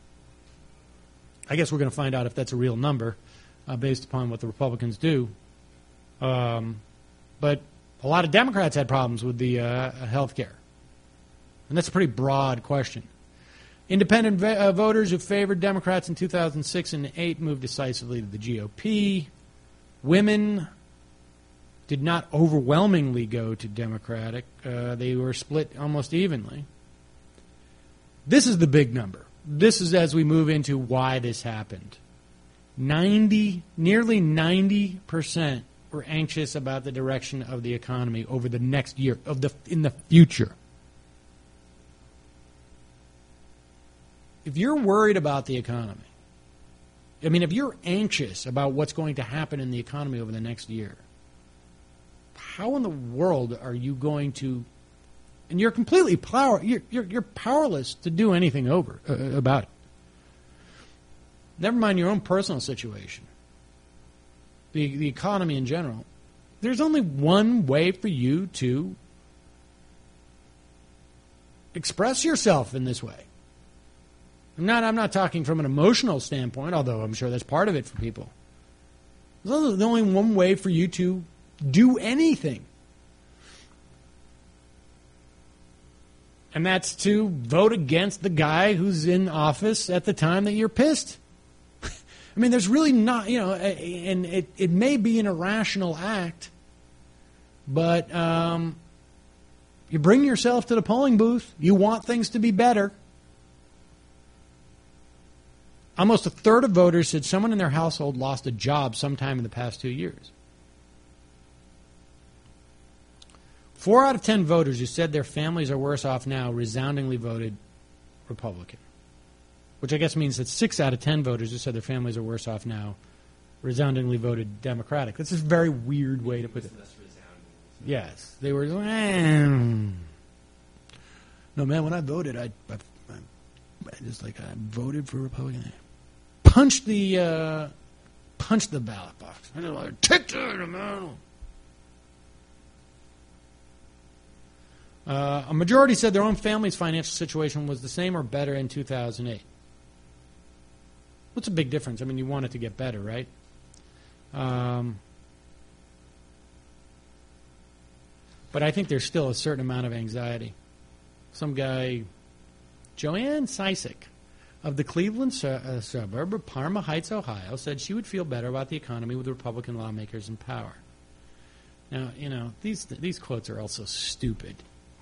A: I guess we're going to find out if that's a real number uh, based upon what the Republicans do. Um, but a lot of Democrats had problems with the uh, health care. And that's a pretty broad question. Independent v- uh, voters who favored Democrats in two thousand six and eight moved decisively to the G O P. Women did not overwhelmingly go to Democratic. Uh, they were split almost evenly. This is the big number. This is as we move into why this happened. ninety, nearly ninety percent were anxious about the direction of the economy over the next year, of the in the future. If you're worried about the economy, I mean, if you're anxious about what's going to happen in the economy over the next year, how in the world are you going to, and you're completely power, you're, you're, you're powerless to do anything over uh, about it. Never mind your own personal situation, the, the economy in general. There's only one way for you to express yourself in this way. I'm not, I'm not talking from an emotional standpoint, although I'm sure that's part of it for people. There's only one way for you to do anything. And that's to vote against the guy who's in office at the time that you're pissed. I mean, there's really not, you know, and it, it may be an irrational act, but um, you bring yourself to the polling booth. You want things to be better. Almost a third of voters said someone in their household lost a job sometime in the past two years. Four out of ten voters who said their families are worse off now resoundingly voted Republican, which I guess means that six out of ten voters who said their families are worse off now resoundingly voted Democratic. That's a very weird way to put it. Yes, they were. Eh. No, man, when I voted, I, I, I just like I voted for Republican. Punch the uh, punch the ballot box. I just like take it, man. Uh, a majority said their own family's financial situation was the same or better in two thousand eight. What's a big difference? I mean, you want it to get better, right? Um, but I think there's still a certain amount of anxiety. Some guy, Joanne Sisek, of the Cleveland su- uh, suburb of Parma Heights, Ohio, said she would feel better about the economy with Republican lawmakers in power. Now, you know, these these quotes are also stupid.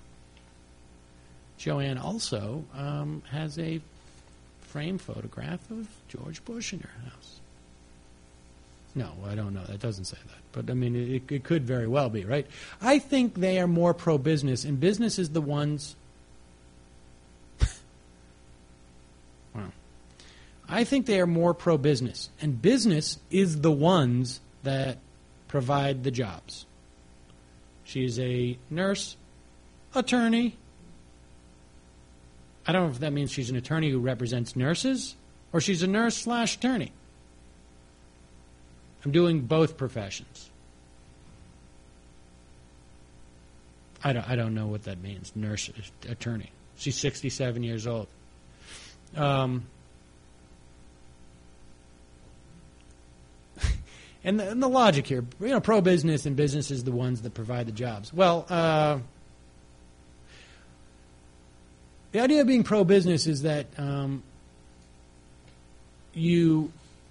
A: Joanne also um, has a framed photograph of George Bush in her house. No, I don't know. That doesn't say that. But, I mean, it, it could very well be, right? I think they are more pro-business, and business is the ones... wow. I think they are more pro-business, and business is the ones that provide the jobs. She is a nurse, attorney. I don't know if that means she's an attorney who represents nurses, or she's a nurse slash attorney. I'm doing both professions. I don't, I don't know what that means, nurse, attorney. She's sixty-seven years old. Um, and, the, and the logic here, you know, pro-business and business is the ones that provide the jobs. Well, uh, the idea of being pro-business is that um, you...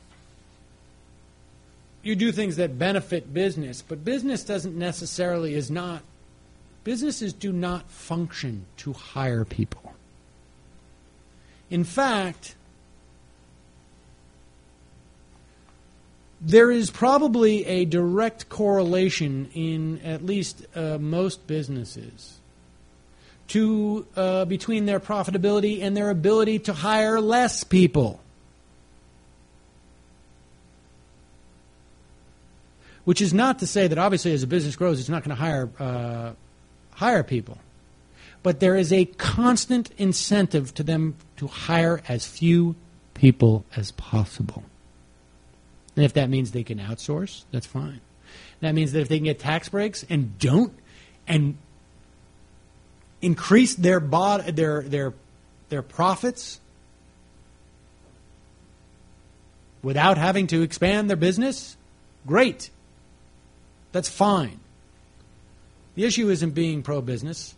A: you do things that benefit business, but business doesn't necessarily is not, businesses do not function to hire people. In fact, there is probably a direct correlation in at least uh, most businesses to uh, between their profitability and their ability to hire less people. Which is not to say that obviously as a business grows, it's not going to hire uh, hire people. But there is a constant incentive to them to hire as few people as possible. And if that means they can outsource, that's fine. That means that if they can get tax breaks and don't, and increase their bod- their their their profits without having to expand their business, great. That's fine. The issue isn't being pro-business.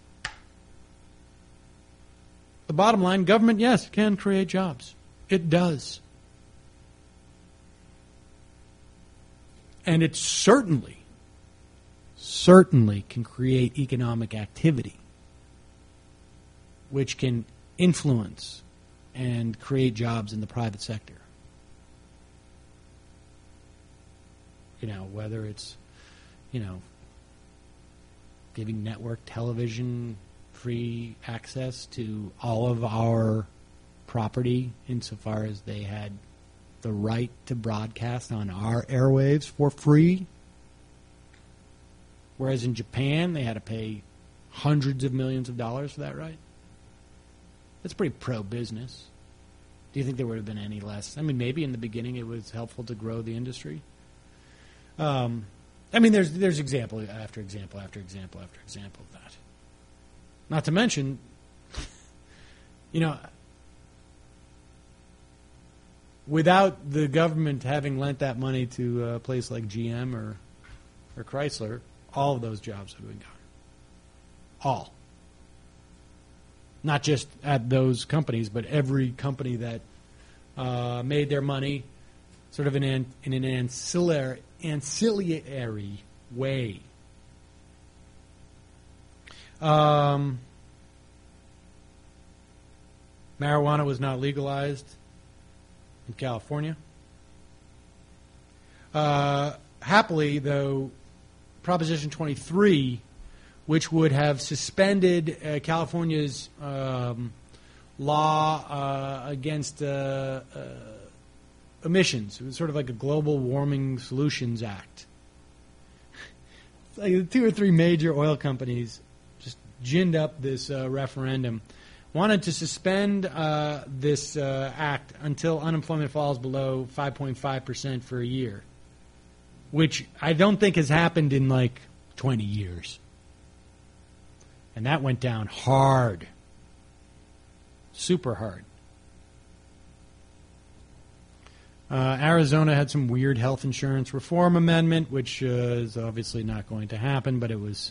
A: The bottom line, government, yes, can create jobs. It does. And it certainly, certainly can create economic activity, which can influence and create jobs in the private sector. You know, whether it's you know, giving network television free access to all of our property insofar as they had the right to broadcast on our airwaves for free. Whereas in Japan, they had to pay hundreds of millions of dollars for that right. That's pretty pro-business. Do you think there would have been any less? I mean, maybe in the beginning it was helpful to grow the industry. Um... I mean, there's there's example after example after example after example of that. Not to mention, you know, without the government having lent that money to a place like G M or or Chrysler, all of those jobs would have been gone. All. Not just at those companies, but every company that uh, made their money sort of in an, in an ancillary ancillary way. Um, marijuana was not legalized in California. Uh, happily, though, Proposition twenty-three, which would have suspended uh, California's um, law uh, against uh, uh, emissions. It was sort of like a Global Warming Solutions Act. Like two or three major oil companies just ginned up this uh, referendum, wanted to suspend uh, this uh, act until unemployment falls below five point five percent for a year, which I don't think has happened in like twenty years. And that went down hard. Super hard. Uh, Arizona had some weird health insurance reform amendment, which uh, is obviously not going to happen, but it was.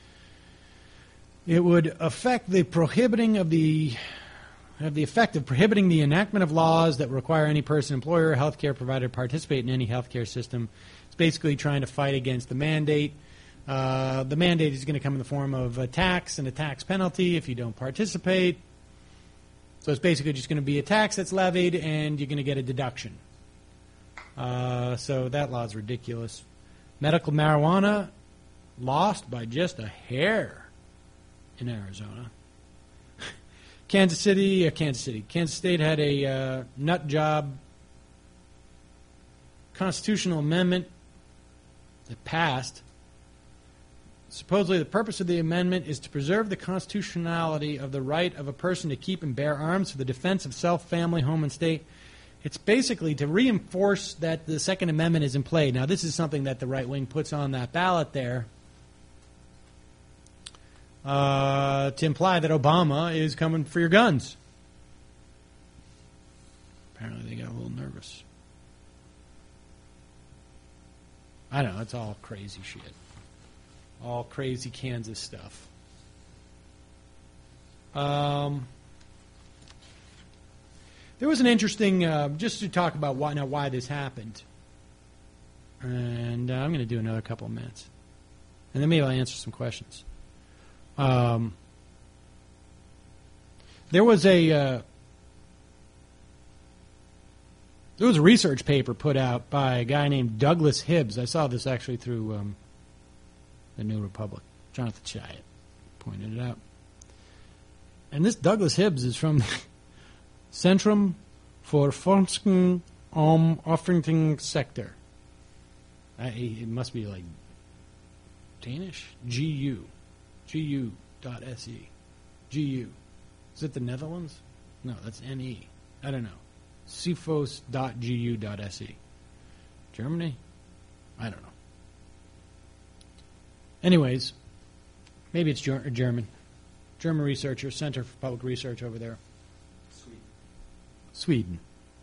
A: It would affect the prohibiting of the have the effect of prohibiting the enactment of laws that require any person, employer, or healthcare provider to participate in any healthcare system. It's basically trying to fight against the mandate Uh, the mandate is going to come in the form of a tax and a tax penalty if you don't participate. So it's basically just going to be a tax that's levied, and you're going to get a deduction. Uh, so that law is ridiculous. Medical marijuana lost by just a hair in Arizona. Kansas City, uh, Kansas City, Kansas State had a uh, nut job constitutional amendment that passed. Supposedly, the purpose of the amendment is to preserve the constitutionality of the right of a person to keep and bear arms for the defense of self, family, home, and state. It's basically to reinforce that the Second Amendment is in play. Now, this is something that the right wing puts on that ballot there uh, to imply that Obama is coming for your guns. Apparently, they got a little nervous. I don't know. It's all crazy shit. All crazy Kansas stuff. Um, there was an interesting, uh, just to talk about why now why this happened, and uh, I'm going to do another couple of minutes, and then maybe I'll answer some questions. Um, there was a uh, there was a research paper put out by a guy named Douglas Hibbs. I saw this actually through. Um, The New Republic. Jonathan Chait pointed it out. And this Douglas Hibbs is from the Centrum for Forskning om Offentlichen Sektor. Uh, it must be like Danish? G U. G U dot S E. G U. Is it the Netherlands? No, that's N E. I don't know. Cifos dot G U dot S E. Germany? I don't know. Anyways, maybe it's Ger- German. German researcher, Center for Public Research over there.
D: Sweden.
A: Sweden.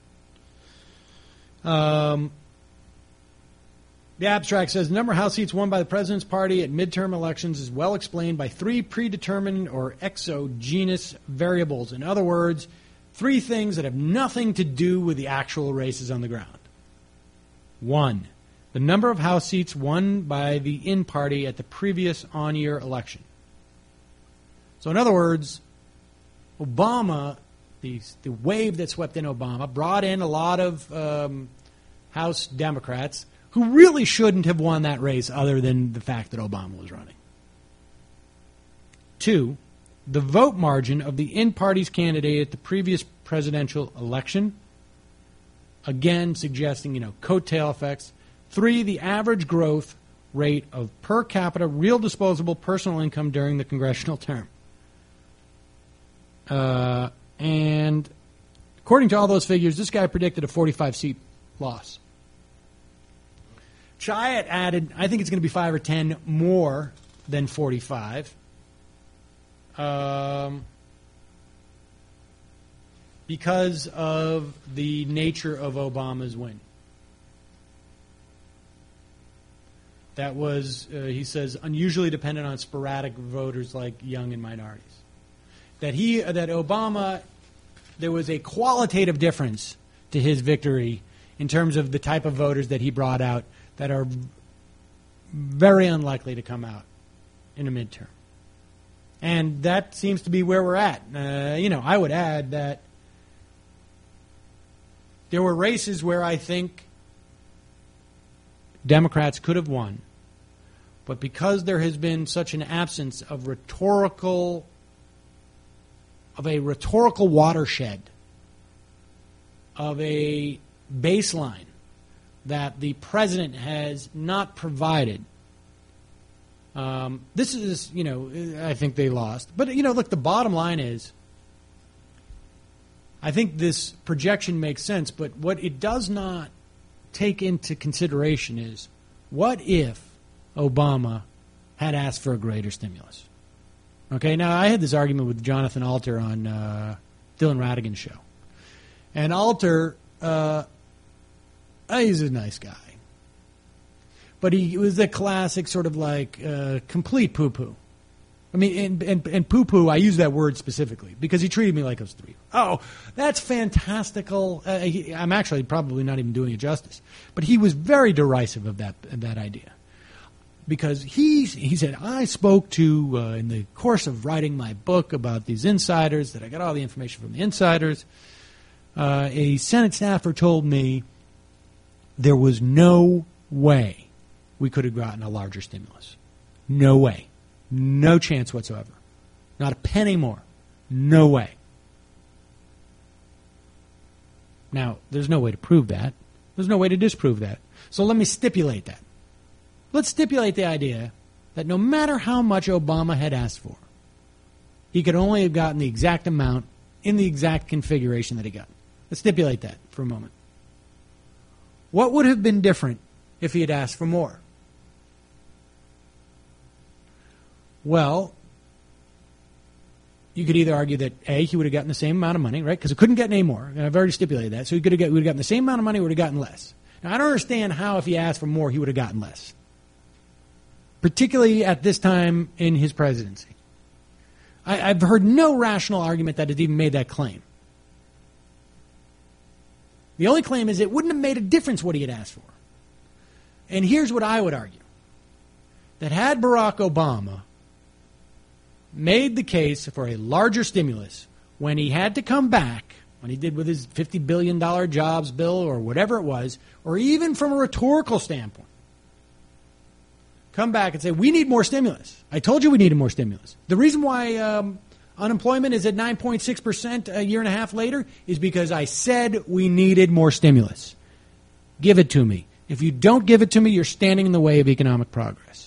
A: Um, the abstract says the number of House seats won by the president's party at midterm elections is well explained by three predetermined or exogenous variables. In other words, three things that have nothing to do with the actual races on the ground. One, the number of House seats won by the in party at the previous on-year election. So in other words, Obama, the, the wave that swept in Obama, brought in a lot of um, House Democrats who really shouldn't have won that race other than the fact that Obama was running. Two, the vote margin of the in-party's candidate at the previous presidential election, again suggesting, you know, coattail effects. Three, the average growth rate of per capita real disposable personal income during the congressional term. Uh, and according to all those figures, this guy predicted a forty-five seat loss. Chait added, I think it's going to be five or ten more than forty-five. Um, because of the nature of Obama's win. That was, uh, he says, unusually dependent on sporadic voters like young and minorities. That he, uh, that Obama, there was a qualitative difference to his victory in terms of the type of voters that he brought out that are very unlikely to come out in a midterm. And that seems to be where we're at. Uh, you know, I would add that there were races where I think Democrats could have won, but because there has been such an absence of rhetorical, of a rhetorical watershed, of a baseline that the president has not provided. Um, this is, you know, I think they lost. But, you know, look, the bottom line is, I think this projection makes sense, but what it does not take into consideration is, what if Obama had asked for a greater stimulus? Okay, now I had this argument with Jonathan Alter on uh, Dylan Radigan's show. And Alter, uh, he's a nice guy. But he was the classic sort of like uh, complete poo-poo. I mean, and, and, and poo-poo, I use that word specifically because he treated me like I was three. Oh, that's fantastical. Uh, he, I'm actually probably not even doing it justice. But he was very derisive of that, of that idea. because he he said, I spoke to, uh, in the course of writing my book about these insiders, that I got all the information from the insiders, uh, a Senate staffer told me there was no way we could have gotten a larger stimulus. No way. No chance whatsoever. Not a penny more. No way. Now, there's no way to prove that. There's no way to disprove that. So let me stipulate that. Let's stipulate the idea that no matter how much Obama had asked for, he could only have gotten the exact amount in the exact configuration that he got. Let's stipulate that for a moment. What would have been different if he had asked for more? Well, you could either argue that, A, he would have gotten the same amount of money, right? Because he couldn't get any more. And I've already stipulated that. So he could have, got, would have gotten the same amount of money, would have gotten less. Now, I don't understand how, if he asked for more, he would have gotten less. Particularly at this time in his presidency. I, I've heard no rational argument that has even made that claim. The only claim is it wouldn't have made a difference what he had asked for. And here's what I would argue. That had Barack Obama made the case for a larger stimulus when he had to come back, when he did with his fifty billion dollars jobs bill or whatever it was, or even from a rhetorical standpoint, come back and say, we need more stimulus. I told you we needed more stimulus. The reason why um, unemployment is at nine point six percent a year and a half later is because I said we needed more stimulus. Give it to me. If you don't give it to me, you're standing in the way of economic progress.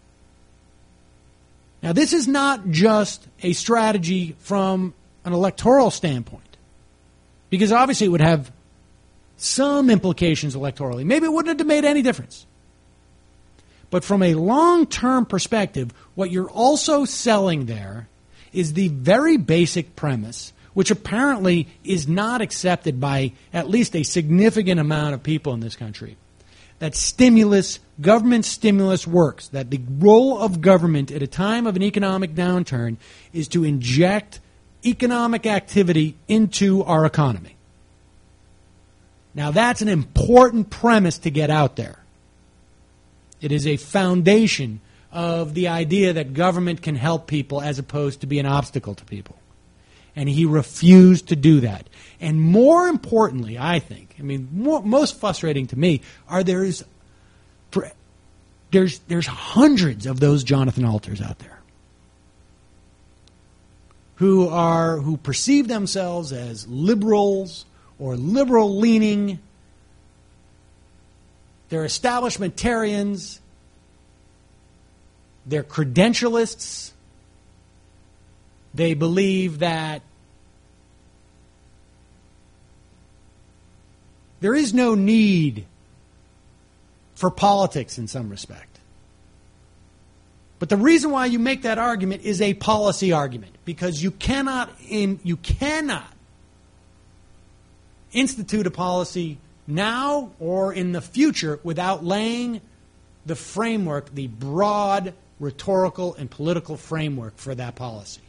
A: Now, this is not just a strategy from an electoral standpoint, because obviously it would have some implications electorally. Maybe it wouldn't have made any difference. But from a long-term perspective, what you're also selling there is the very basic premise, which apparently is not accepted by at least a significant amount of people in this country, that stimulus, government stimulus works, that the role of government at a time of an economic downturn is to inject economic activity into our economy. Now, that's an important premise to get out there. It is a foundation of the idea that government can help people as opposed to be an obstacle to people. And he refused to do that. And more importantly, I think, I mean, more, most frustrating to me are there's, there's, there's hundreds of those Jonathan Alters out there who are, who perceive themselves as liberals or liberal-leaning. They're establishmentarians. They're credentialists. They believe that there is no need for politics in some respect. But the reason why you make that argument is a policy argument, because you cannot in you cannot institute a policy now or in the future without laying the framework, the broad rhetorical and political framework for that policy.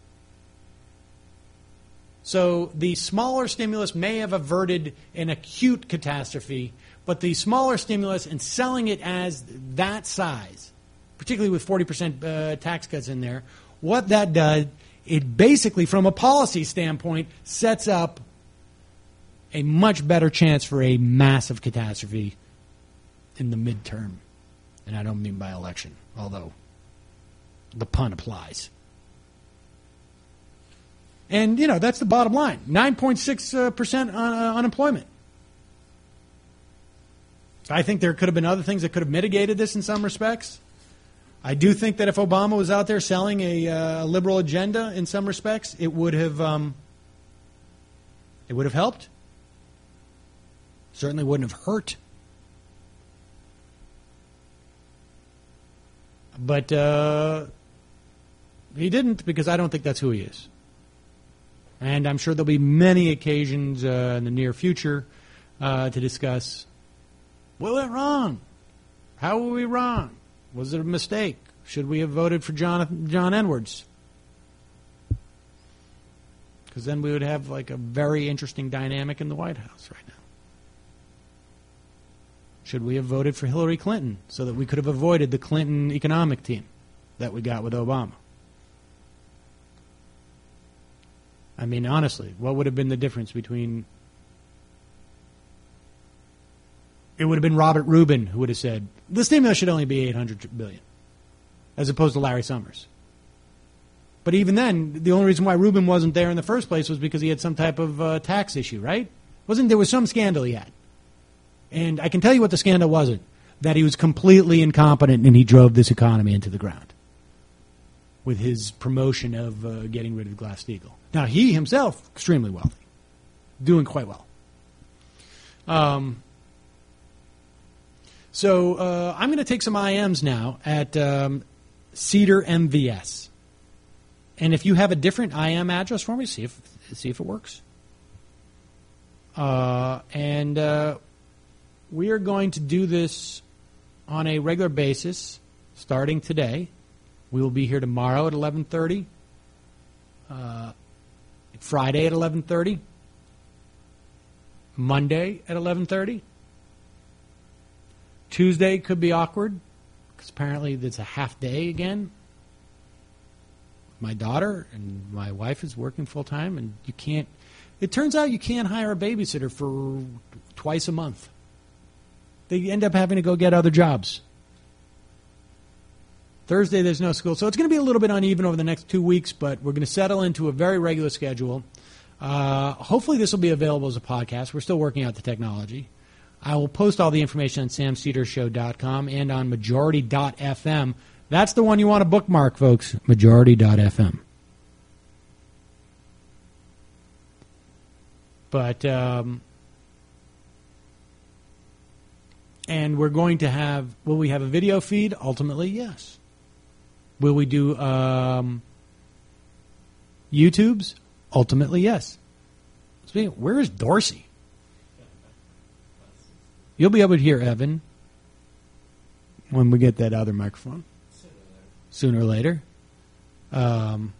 A: So the smaller stimulus may have averted an acute catastrophe, but the smaller stimulus and selling it as that size, particularly with forty percent uh, tax cuts in there, what that does, it basically, from a policy standpoint, sets up a much better chance for a massive catastrophe in the midterm. And I don't mean by election, although the pun applies. And, you know, that's the bottom line. nine point six percent un- uh, unemployment. I think there could have been other things that could have mitigated this in some respects. I do think that if Obama was out there selling a uh, liberal agenda in some respects, it would have um, it would have helped. Certainly wouldn't have hurt. But uh, he didn't, because I don't think that's who he is. And I'm sure there'll be many occasions uh, in the near future uh, to discuss, what went wrong? How were we wrong? Was it a mistake? Should we have voted for John, John Edwards? Because then we would have like a very interesting dynamic in the White House right now. Should we have voted for Hillary Clinton so that we could have avoided the Clinton economic team that we got with Obama? I mean, honestly, what would have been the difference between... It would have been Robert Rubin who would have said, the stimulus should only be eight hundred billion dollars, as opposed to Larry Summers. But even then, the only reason why Rubin wasn't there in the first place was because he had some type of uh, tax issue, right? Wasn't there was some scandal he had. And I can tell you what the scandal wasn't, that he was completely incompetent and he drove this economy into the ground with his promotion of uh, getting rid of Glass-Steagall. Now, he himself, extremely wealthy, doing quite well. Um... So uh, I'm going to take some I Ms now at um, Cedar M V S. And if you have a different I M address for me, see if see if it works. Uh, and uh, we are going to do this on a regular basis starting today. We will be here tomorrow at eleven thirty, uh, Friday at eleven thirty, Monday at eleven thirty. Tuesday could be awkward because apparently it's a half day again. My daughter and my wife is working full time, and you can't. It turns out you can't hire a babysitter for twice a month. They end up having to go get other jobs. Thursday there's no school, so it's going to be a little bit uneven over the next two weeks, but we're going to settle into a very regular schedule. Uh, hopefully this will be available as a podcast. We're still working out the technology. I will post all the information on sam cedar show dot com and on majority dot f m. That's the one you want to bookmark, folks, majority dot f m. But, um, and we're going to have, will we have a video feed? Ultimately, yes. Will we do um, YouTubes? Ultimately, yes. Speaking of, where is Dorsey? You'll be able to hear Evan when we get that other microphone. Sooner or later. Um,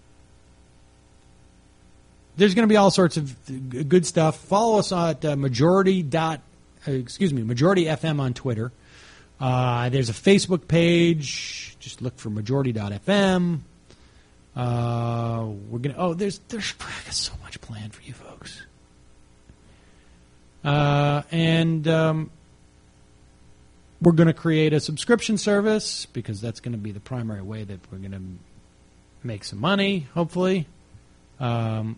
A: there's going to be all sorts of good stuff. Follow us at uh, majority dot, uh, excuse me, Majority F M on Twitter. Uh, there's a Facebook page. Just look for majority dot f m. Uh, we're gonna. Oh, there's there's I got so much planned for you folks. Uh, and um, we're going to create a subscription service because that's going to be the primary way that we're going to make some money, hopefully. Um,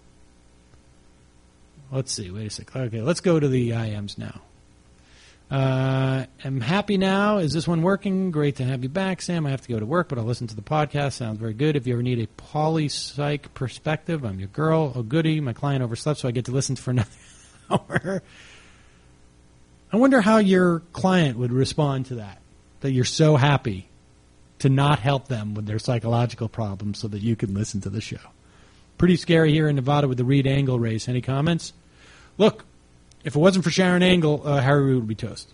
A: let's see. Wait a second. Okay, let's go to the I Ms now. Uh, I'm happy now. Is this one working? Great to have you back, Sam. I have to go to work, but I'll listen to the podcast. Sounds very good. If you ever need a poly-psych perspective, I'm your girl. Oh, goody. My client overslept, so I get to listen for another hour. I wonder how your client would respond to that, that you're so happy to not help them with their psychological problems so that you can listen to the show. Pretty scary here in Nevada with the Reed Angle race. Any comments? Look, if it wasn't for Sharon Angle, uh, Harry Reid would be toast.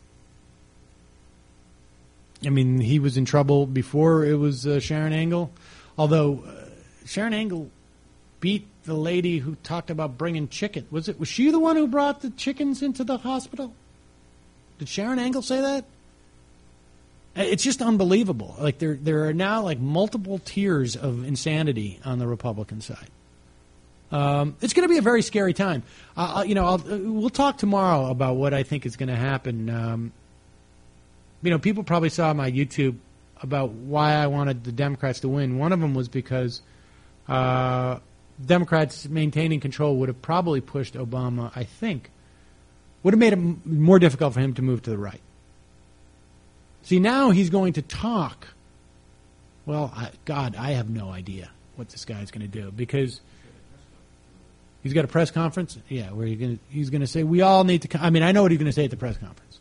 A: I mean, he was in trouble before it was uh, Sharon Angle, although uh, Sharon Angle beat the lady who talked about bringing chicken. Was it? Was she the one who brought the chickens into the hospital? Did Sharon Angle say that? It's just unbelievable. Like there, there are now like multiple tiers of insanity on the Republican side. Um, it's going to be a very scary time. Uh, you know, I'll, we'll talk tomorrow about what I think is going to happen. Um, you know, people probably saw my YouTube about why I wanted the Democrats to win. One of them was because uh, Democrats maintaining control would have probably pushed Obama, I think, would have made it m- more difficult for him to move to the right. See, now he's going to talk. Well, I, God, I have no idea what this guy's going to do because he's got a press conference. Yeah, where he's going to, he's going to say, we all need to come. I mean, I know what he's going to say at the press conference.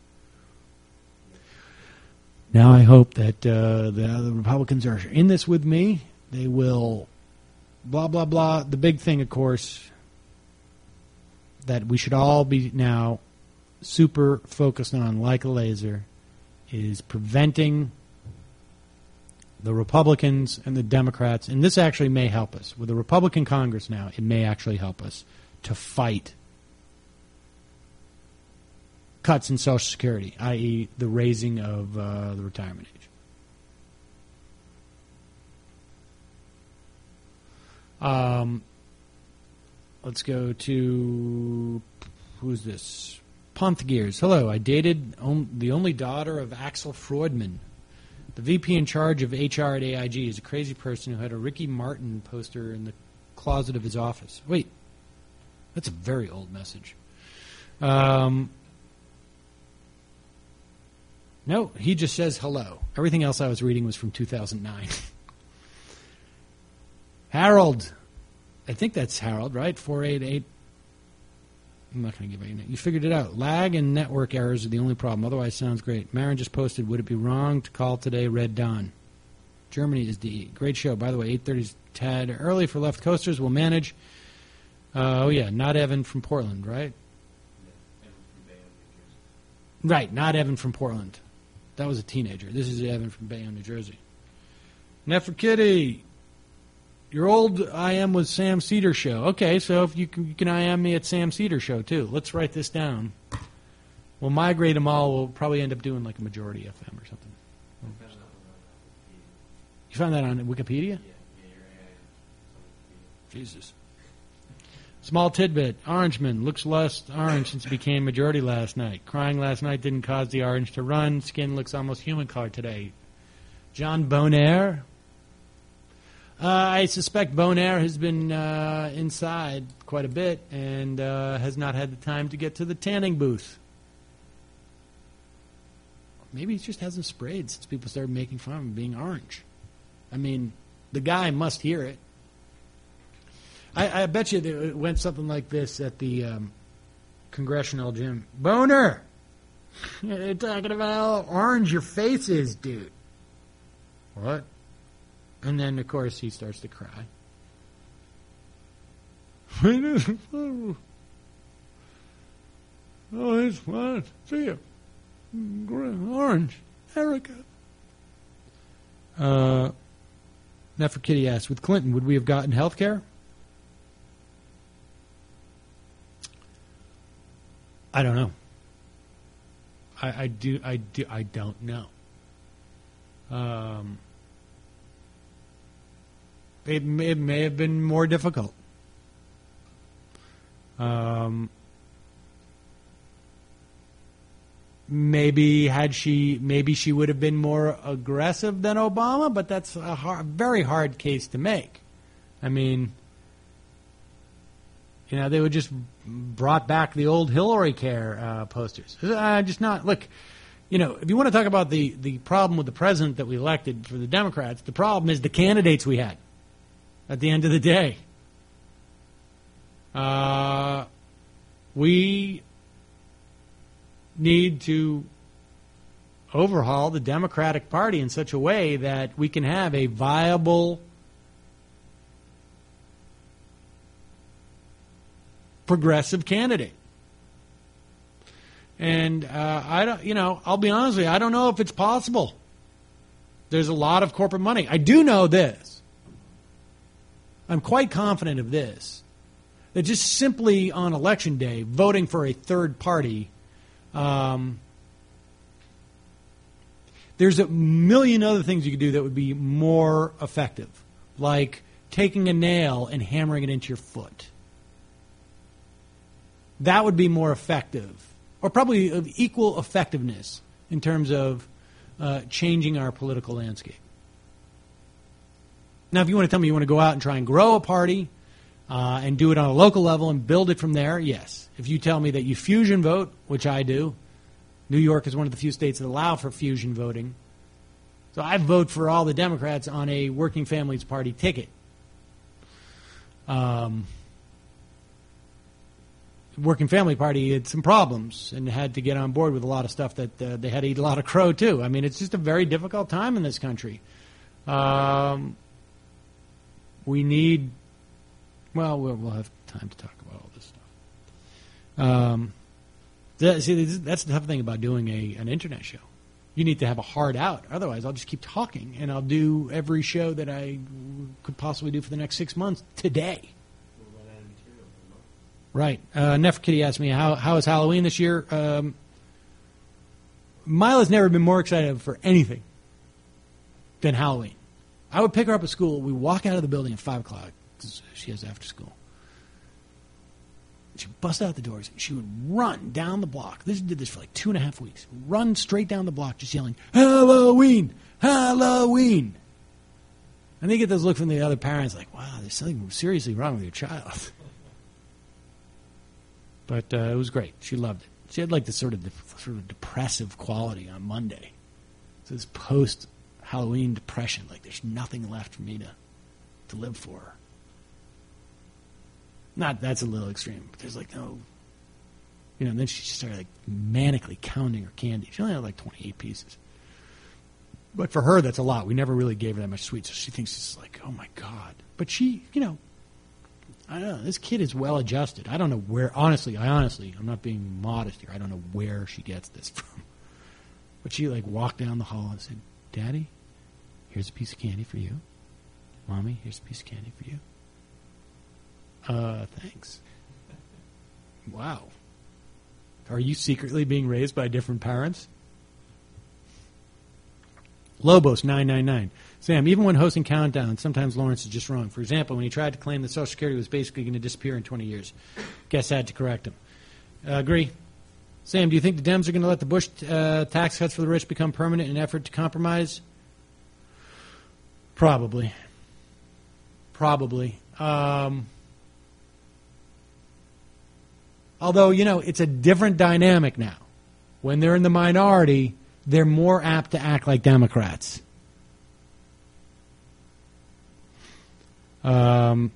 A: Now I hope that uh, the, the Republicans are in this with me. They will blah, blah, blah. The big thing, of course, that we should all be now super focused on like a laser is preventing the Republicans and the Democrats, and this actually may help us. With the Republican Congress now, it may actually help us to fight cuts in Social Security, that is the raising of uh, the retirement age. Um, let's go to, who's this? Punth Gears. Hello, I dated on, the only daughter of Axel Freudman. The V P in charge of H R at A I G is a crazy person who had a Ricky Martin poster in the closet of his office. Wait, that's a very old message. Um, no, he just says hello. Everything else I was reading was from two thousand nine. Harold. I think that's Harold, right? four eight eight. I'm not going to give you a name. You figured it out. Lag and network errors are the only problem. Otherwise, sounds great. Marin just posted, would it be wrong to call today Red Dawn? Germany is D. Great show. By the way, eight thirty is tad early for left coasters. We'll manage. Uh, oh, yeah, not Evan from Portland, right? Right, not Evan from Portland. That was a teenager. This is Evan from Bayonne, New Jersey. Neferkitty. Your old I M was Sam Cedar Show. Okay, so if you can, you can I M me at Sam Cedar Show, too. Let's write this down. We'll migrate them all. We'll probably end up doing like a majority F M or something. You found that on Wikipedia? Jesus. Small tidbit. Orangeman looks less orange since it became majority last night. Crying last night didn't cause the orange to run. Skin looks almost human color today. John Bonaire. Uh, I suspect Bonaire has been uh, inside quite a bit and uh, has not had the time to get to the tanning booth. Maybe he just hasn't sprayed since people started making fun of him being orange. I mean, the guy must hear it. I, I bet you that it went something like this at the um, congressional gym. Boner! They're talking about how orange your face is, dude. What? And then, of course, he starts to cry. Oh, it's fun. See you. Orange. Erica. Uh, Neferkitty asks, with Clinton, would we have gotten health care? I don't know. I, I do. I do. I don't know. Um, it may, it may have been more difficult. Um, maybe had she, maybe she would have been more aggressive than Obama, but that's a hard, very hard case to make. I mean, you know, they would just brought back the old Hillary Care uh, posters. Uh, just not look. You know, if you want to talk about the, the problem with the president that we elected for the Democrats, the problem is the candidates we had at the end of the day. Uh, we need to overhaul the Democratic Party in such a way that we can have a viable progressive candidate. And uh, I don't, you know, I'll be honest with you, I don't know if it's possible. There's a lot of corporate money. I do know this. I'm quite confident of this. That just simply on election day, voting for a third party, um, there's a million other things you could do that would be more effective, like taking a nail and hammering it into your foot. That would be more effective, or probably of equal effectiveness in terms of uh, changing our political landscape. Now, if you want to tell me you want to go out and try and grow a party uh, and do it on a local level and build it from there, yes. If you tell me that you fusion vote, which I do, New York is one of the few states that allow for fusion voting. So I vote for all the Democrats on a Working Families Party ticket. Um, Working Family Party had some problems and had to get on board with a lot of stuff that uh, they had to eat a lot of crow, too. I mean, it's just a very difficult time in this country. Um, we need, well, well, we'll have time to talk about all this stuff. Um, that, see, that's the tough thing about doing a an Internet show. You need to have a hard out. Otherwise, I'll just keep talking, and I'll do every show that I could possibly do for the next six months today. Right. Uh, Neferkitty asked me, how how is Halloween this year? Um, Mila's never been more excited for anything than Halloween. I would pick her up at school. We walk out of the building at five o'clock because she has after school. She'd bust out the doors. She would run down the block. This did this for like two and a half weeks. Run straight down the block just yelling, Halloween! Halloween! And they get those looks from the other parents like, wow, there's something seriously wrong with your child. But uh, it was great. She loved it. She had like this sort of de- sort of depressive quality on Monday. So this post-Halloween depression, like there's nothing left for me to, to live for. Not that's a little extreme, but there's like no, you know. And then she started like manically counting her candy. She only had like twenty-eight pieces, but for her that's a lot. We never really gave her that much sweets, so she thinks it's like, oh my god. But she, you know, I don't know. This kid is well adjusted. I don't know where. Honestly, I honestly, I'm not being modest here. I don't know where she gets this from. But she like walked down the hall and said, "Daddy, here's a piece of candy for you. Mommy, here's a piece of candy for you." Uh, thanks. Wow. Are you secretly being raised by different parents? Lobos nine nine nine. Sam, even when hosting Countdown, sometimes Lawrence is just wrong. For example, when he tried to claim that Social Security was basically going to disappear in twenty years. Guess I had to correct him. Uh, agree. Sam, do you think the Dems are going to let the Bush uh, tax cuts for the rich become permanent in an effort to compromise? Probably. Probably. Um... Although, you know, it's a different dynamic now. When they're in the minority, they're more apt to act like Democrats. Um,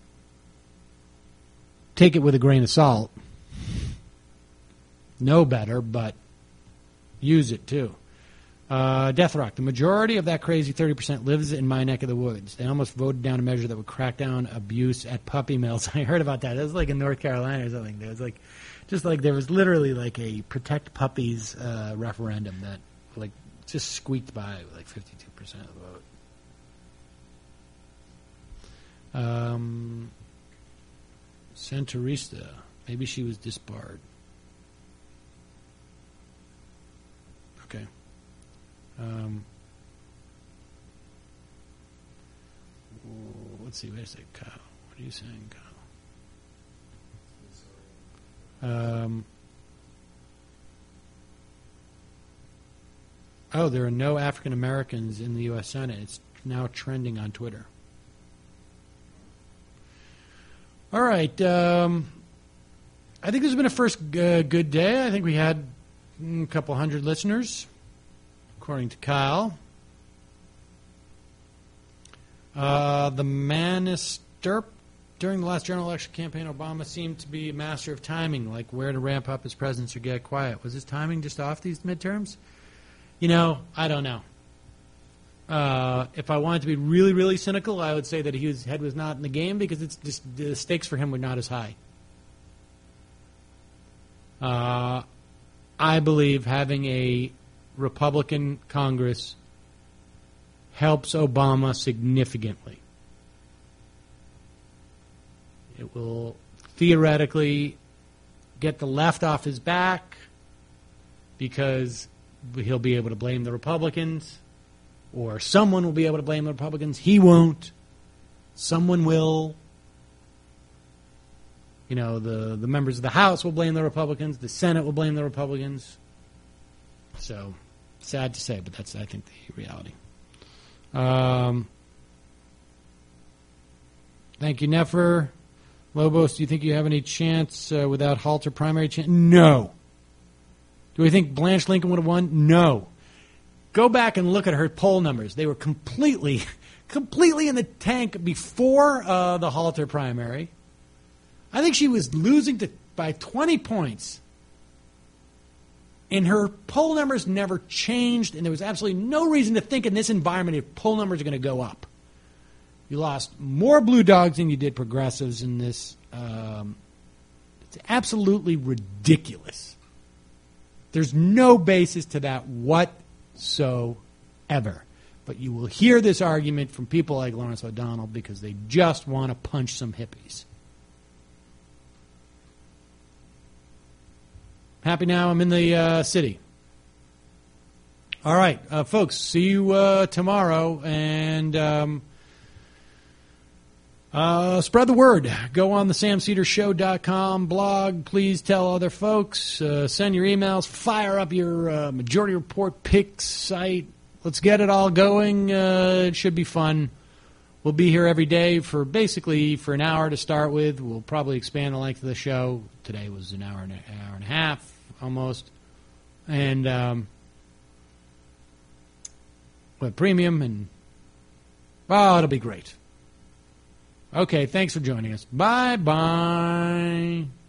A: take it with a grain of salt. Know better, but use it too. Uh, Deathrock, the majority of that crazy thirty percent lives in my neck of the woods. They almost voted down a measure that would crack down abuse at puppy mills. I heard about that. It was like in North Carolina or something. There was like, just like there was literally like a protect puppies uh, referendum that like just squeaked by with like fifty-two percent of the vote. Um, Centurista, maybe she was disbarred. Okay. Um, let's see. Wait a second, Kyle. What are you saying, Kyle? Um, oh, there are no African Americans in the U S Senate. It's now trending on Twitter. All right. Um, I think this has been a first uh, good day. I think we had a couple hundred listeners, according to Kyle. Uh, the Manisterp. During the last general election campaign, Obama seemed to be a master of timing, like where to ramp up his presence or get quiet. Was his timing just off these midterms? You know, I don't know. Uh, if I wanted to be really, really cynical, I would say that his head was not in the game because it's just the stakes for him were not as high. Uh, I believe having a Republican Congress helps Obama significantly. It will theoretically get the left off his back because he'll be able to blame the Republicans, or someone will be able to blame the Republicans. He won't. Someone will. You know, the, the members of the House will blame the Republicans. The Senate will blame the Republicans. So, sad to say, but that's, I think, the reality. Um, thank you, Nefer. Lobos, do you think you have any chance uh, without Halter primary chance? No. Do we think Blanche Lincoln would have won? No. Go back and look at her poll numbers. They were completely, completely in the tank before uh, the Halter primary. I think she was losing to, by twenty points. And her poll numbers never changed, and there was absolutely no reason to think in this environment if poll numbers are going to go up. You lost more blue dogs than you did progressives in this. Um, it's absolutely ridiculous. There's no basis to that whatsoever. But you will hear this argument from people like Lawrence O'Donnell because they just want to punch some hippies. Happy now I'm in the uh, city. All right, uh, folks, see you uh, tomorrow, and um, uh, spread the word. Go on the sam cedar show dot com blog. Please tell other folks. Uh, send your emails. Fire up your uh, Majority Report picks site. Let's get it all going. Uh, it should be fun. We'll be here every day for basically for an hour to start with. We'll probably expand the length of the show. Today was an hour and a, hour and a half almost. And... Um, with premium, and oh, it'll be great. Okay, thanks for joining us. Bye-bye.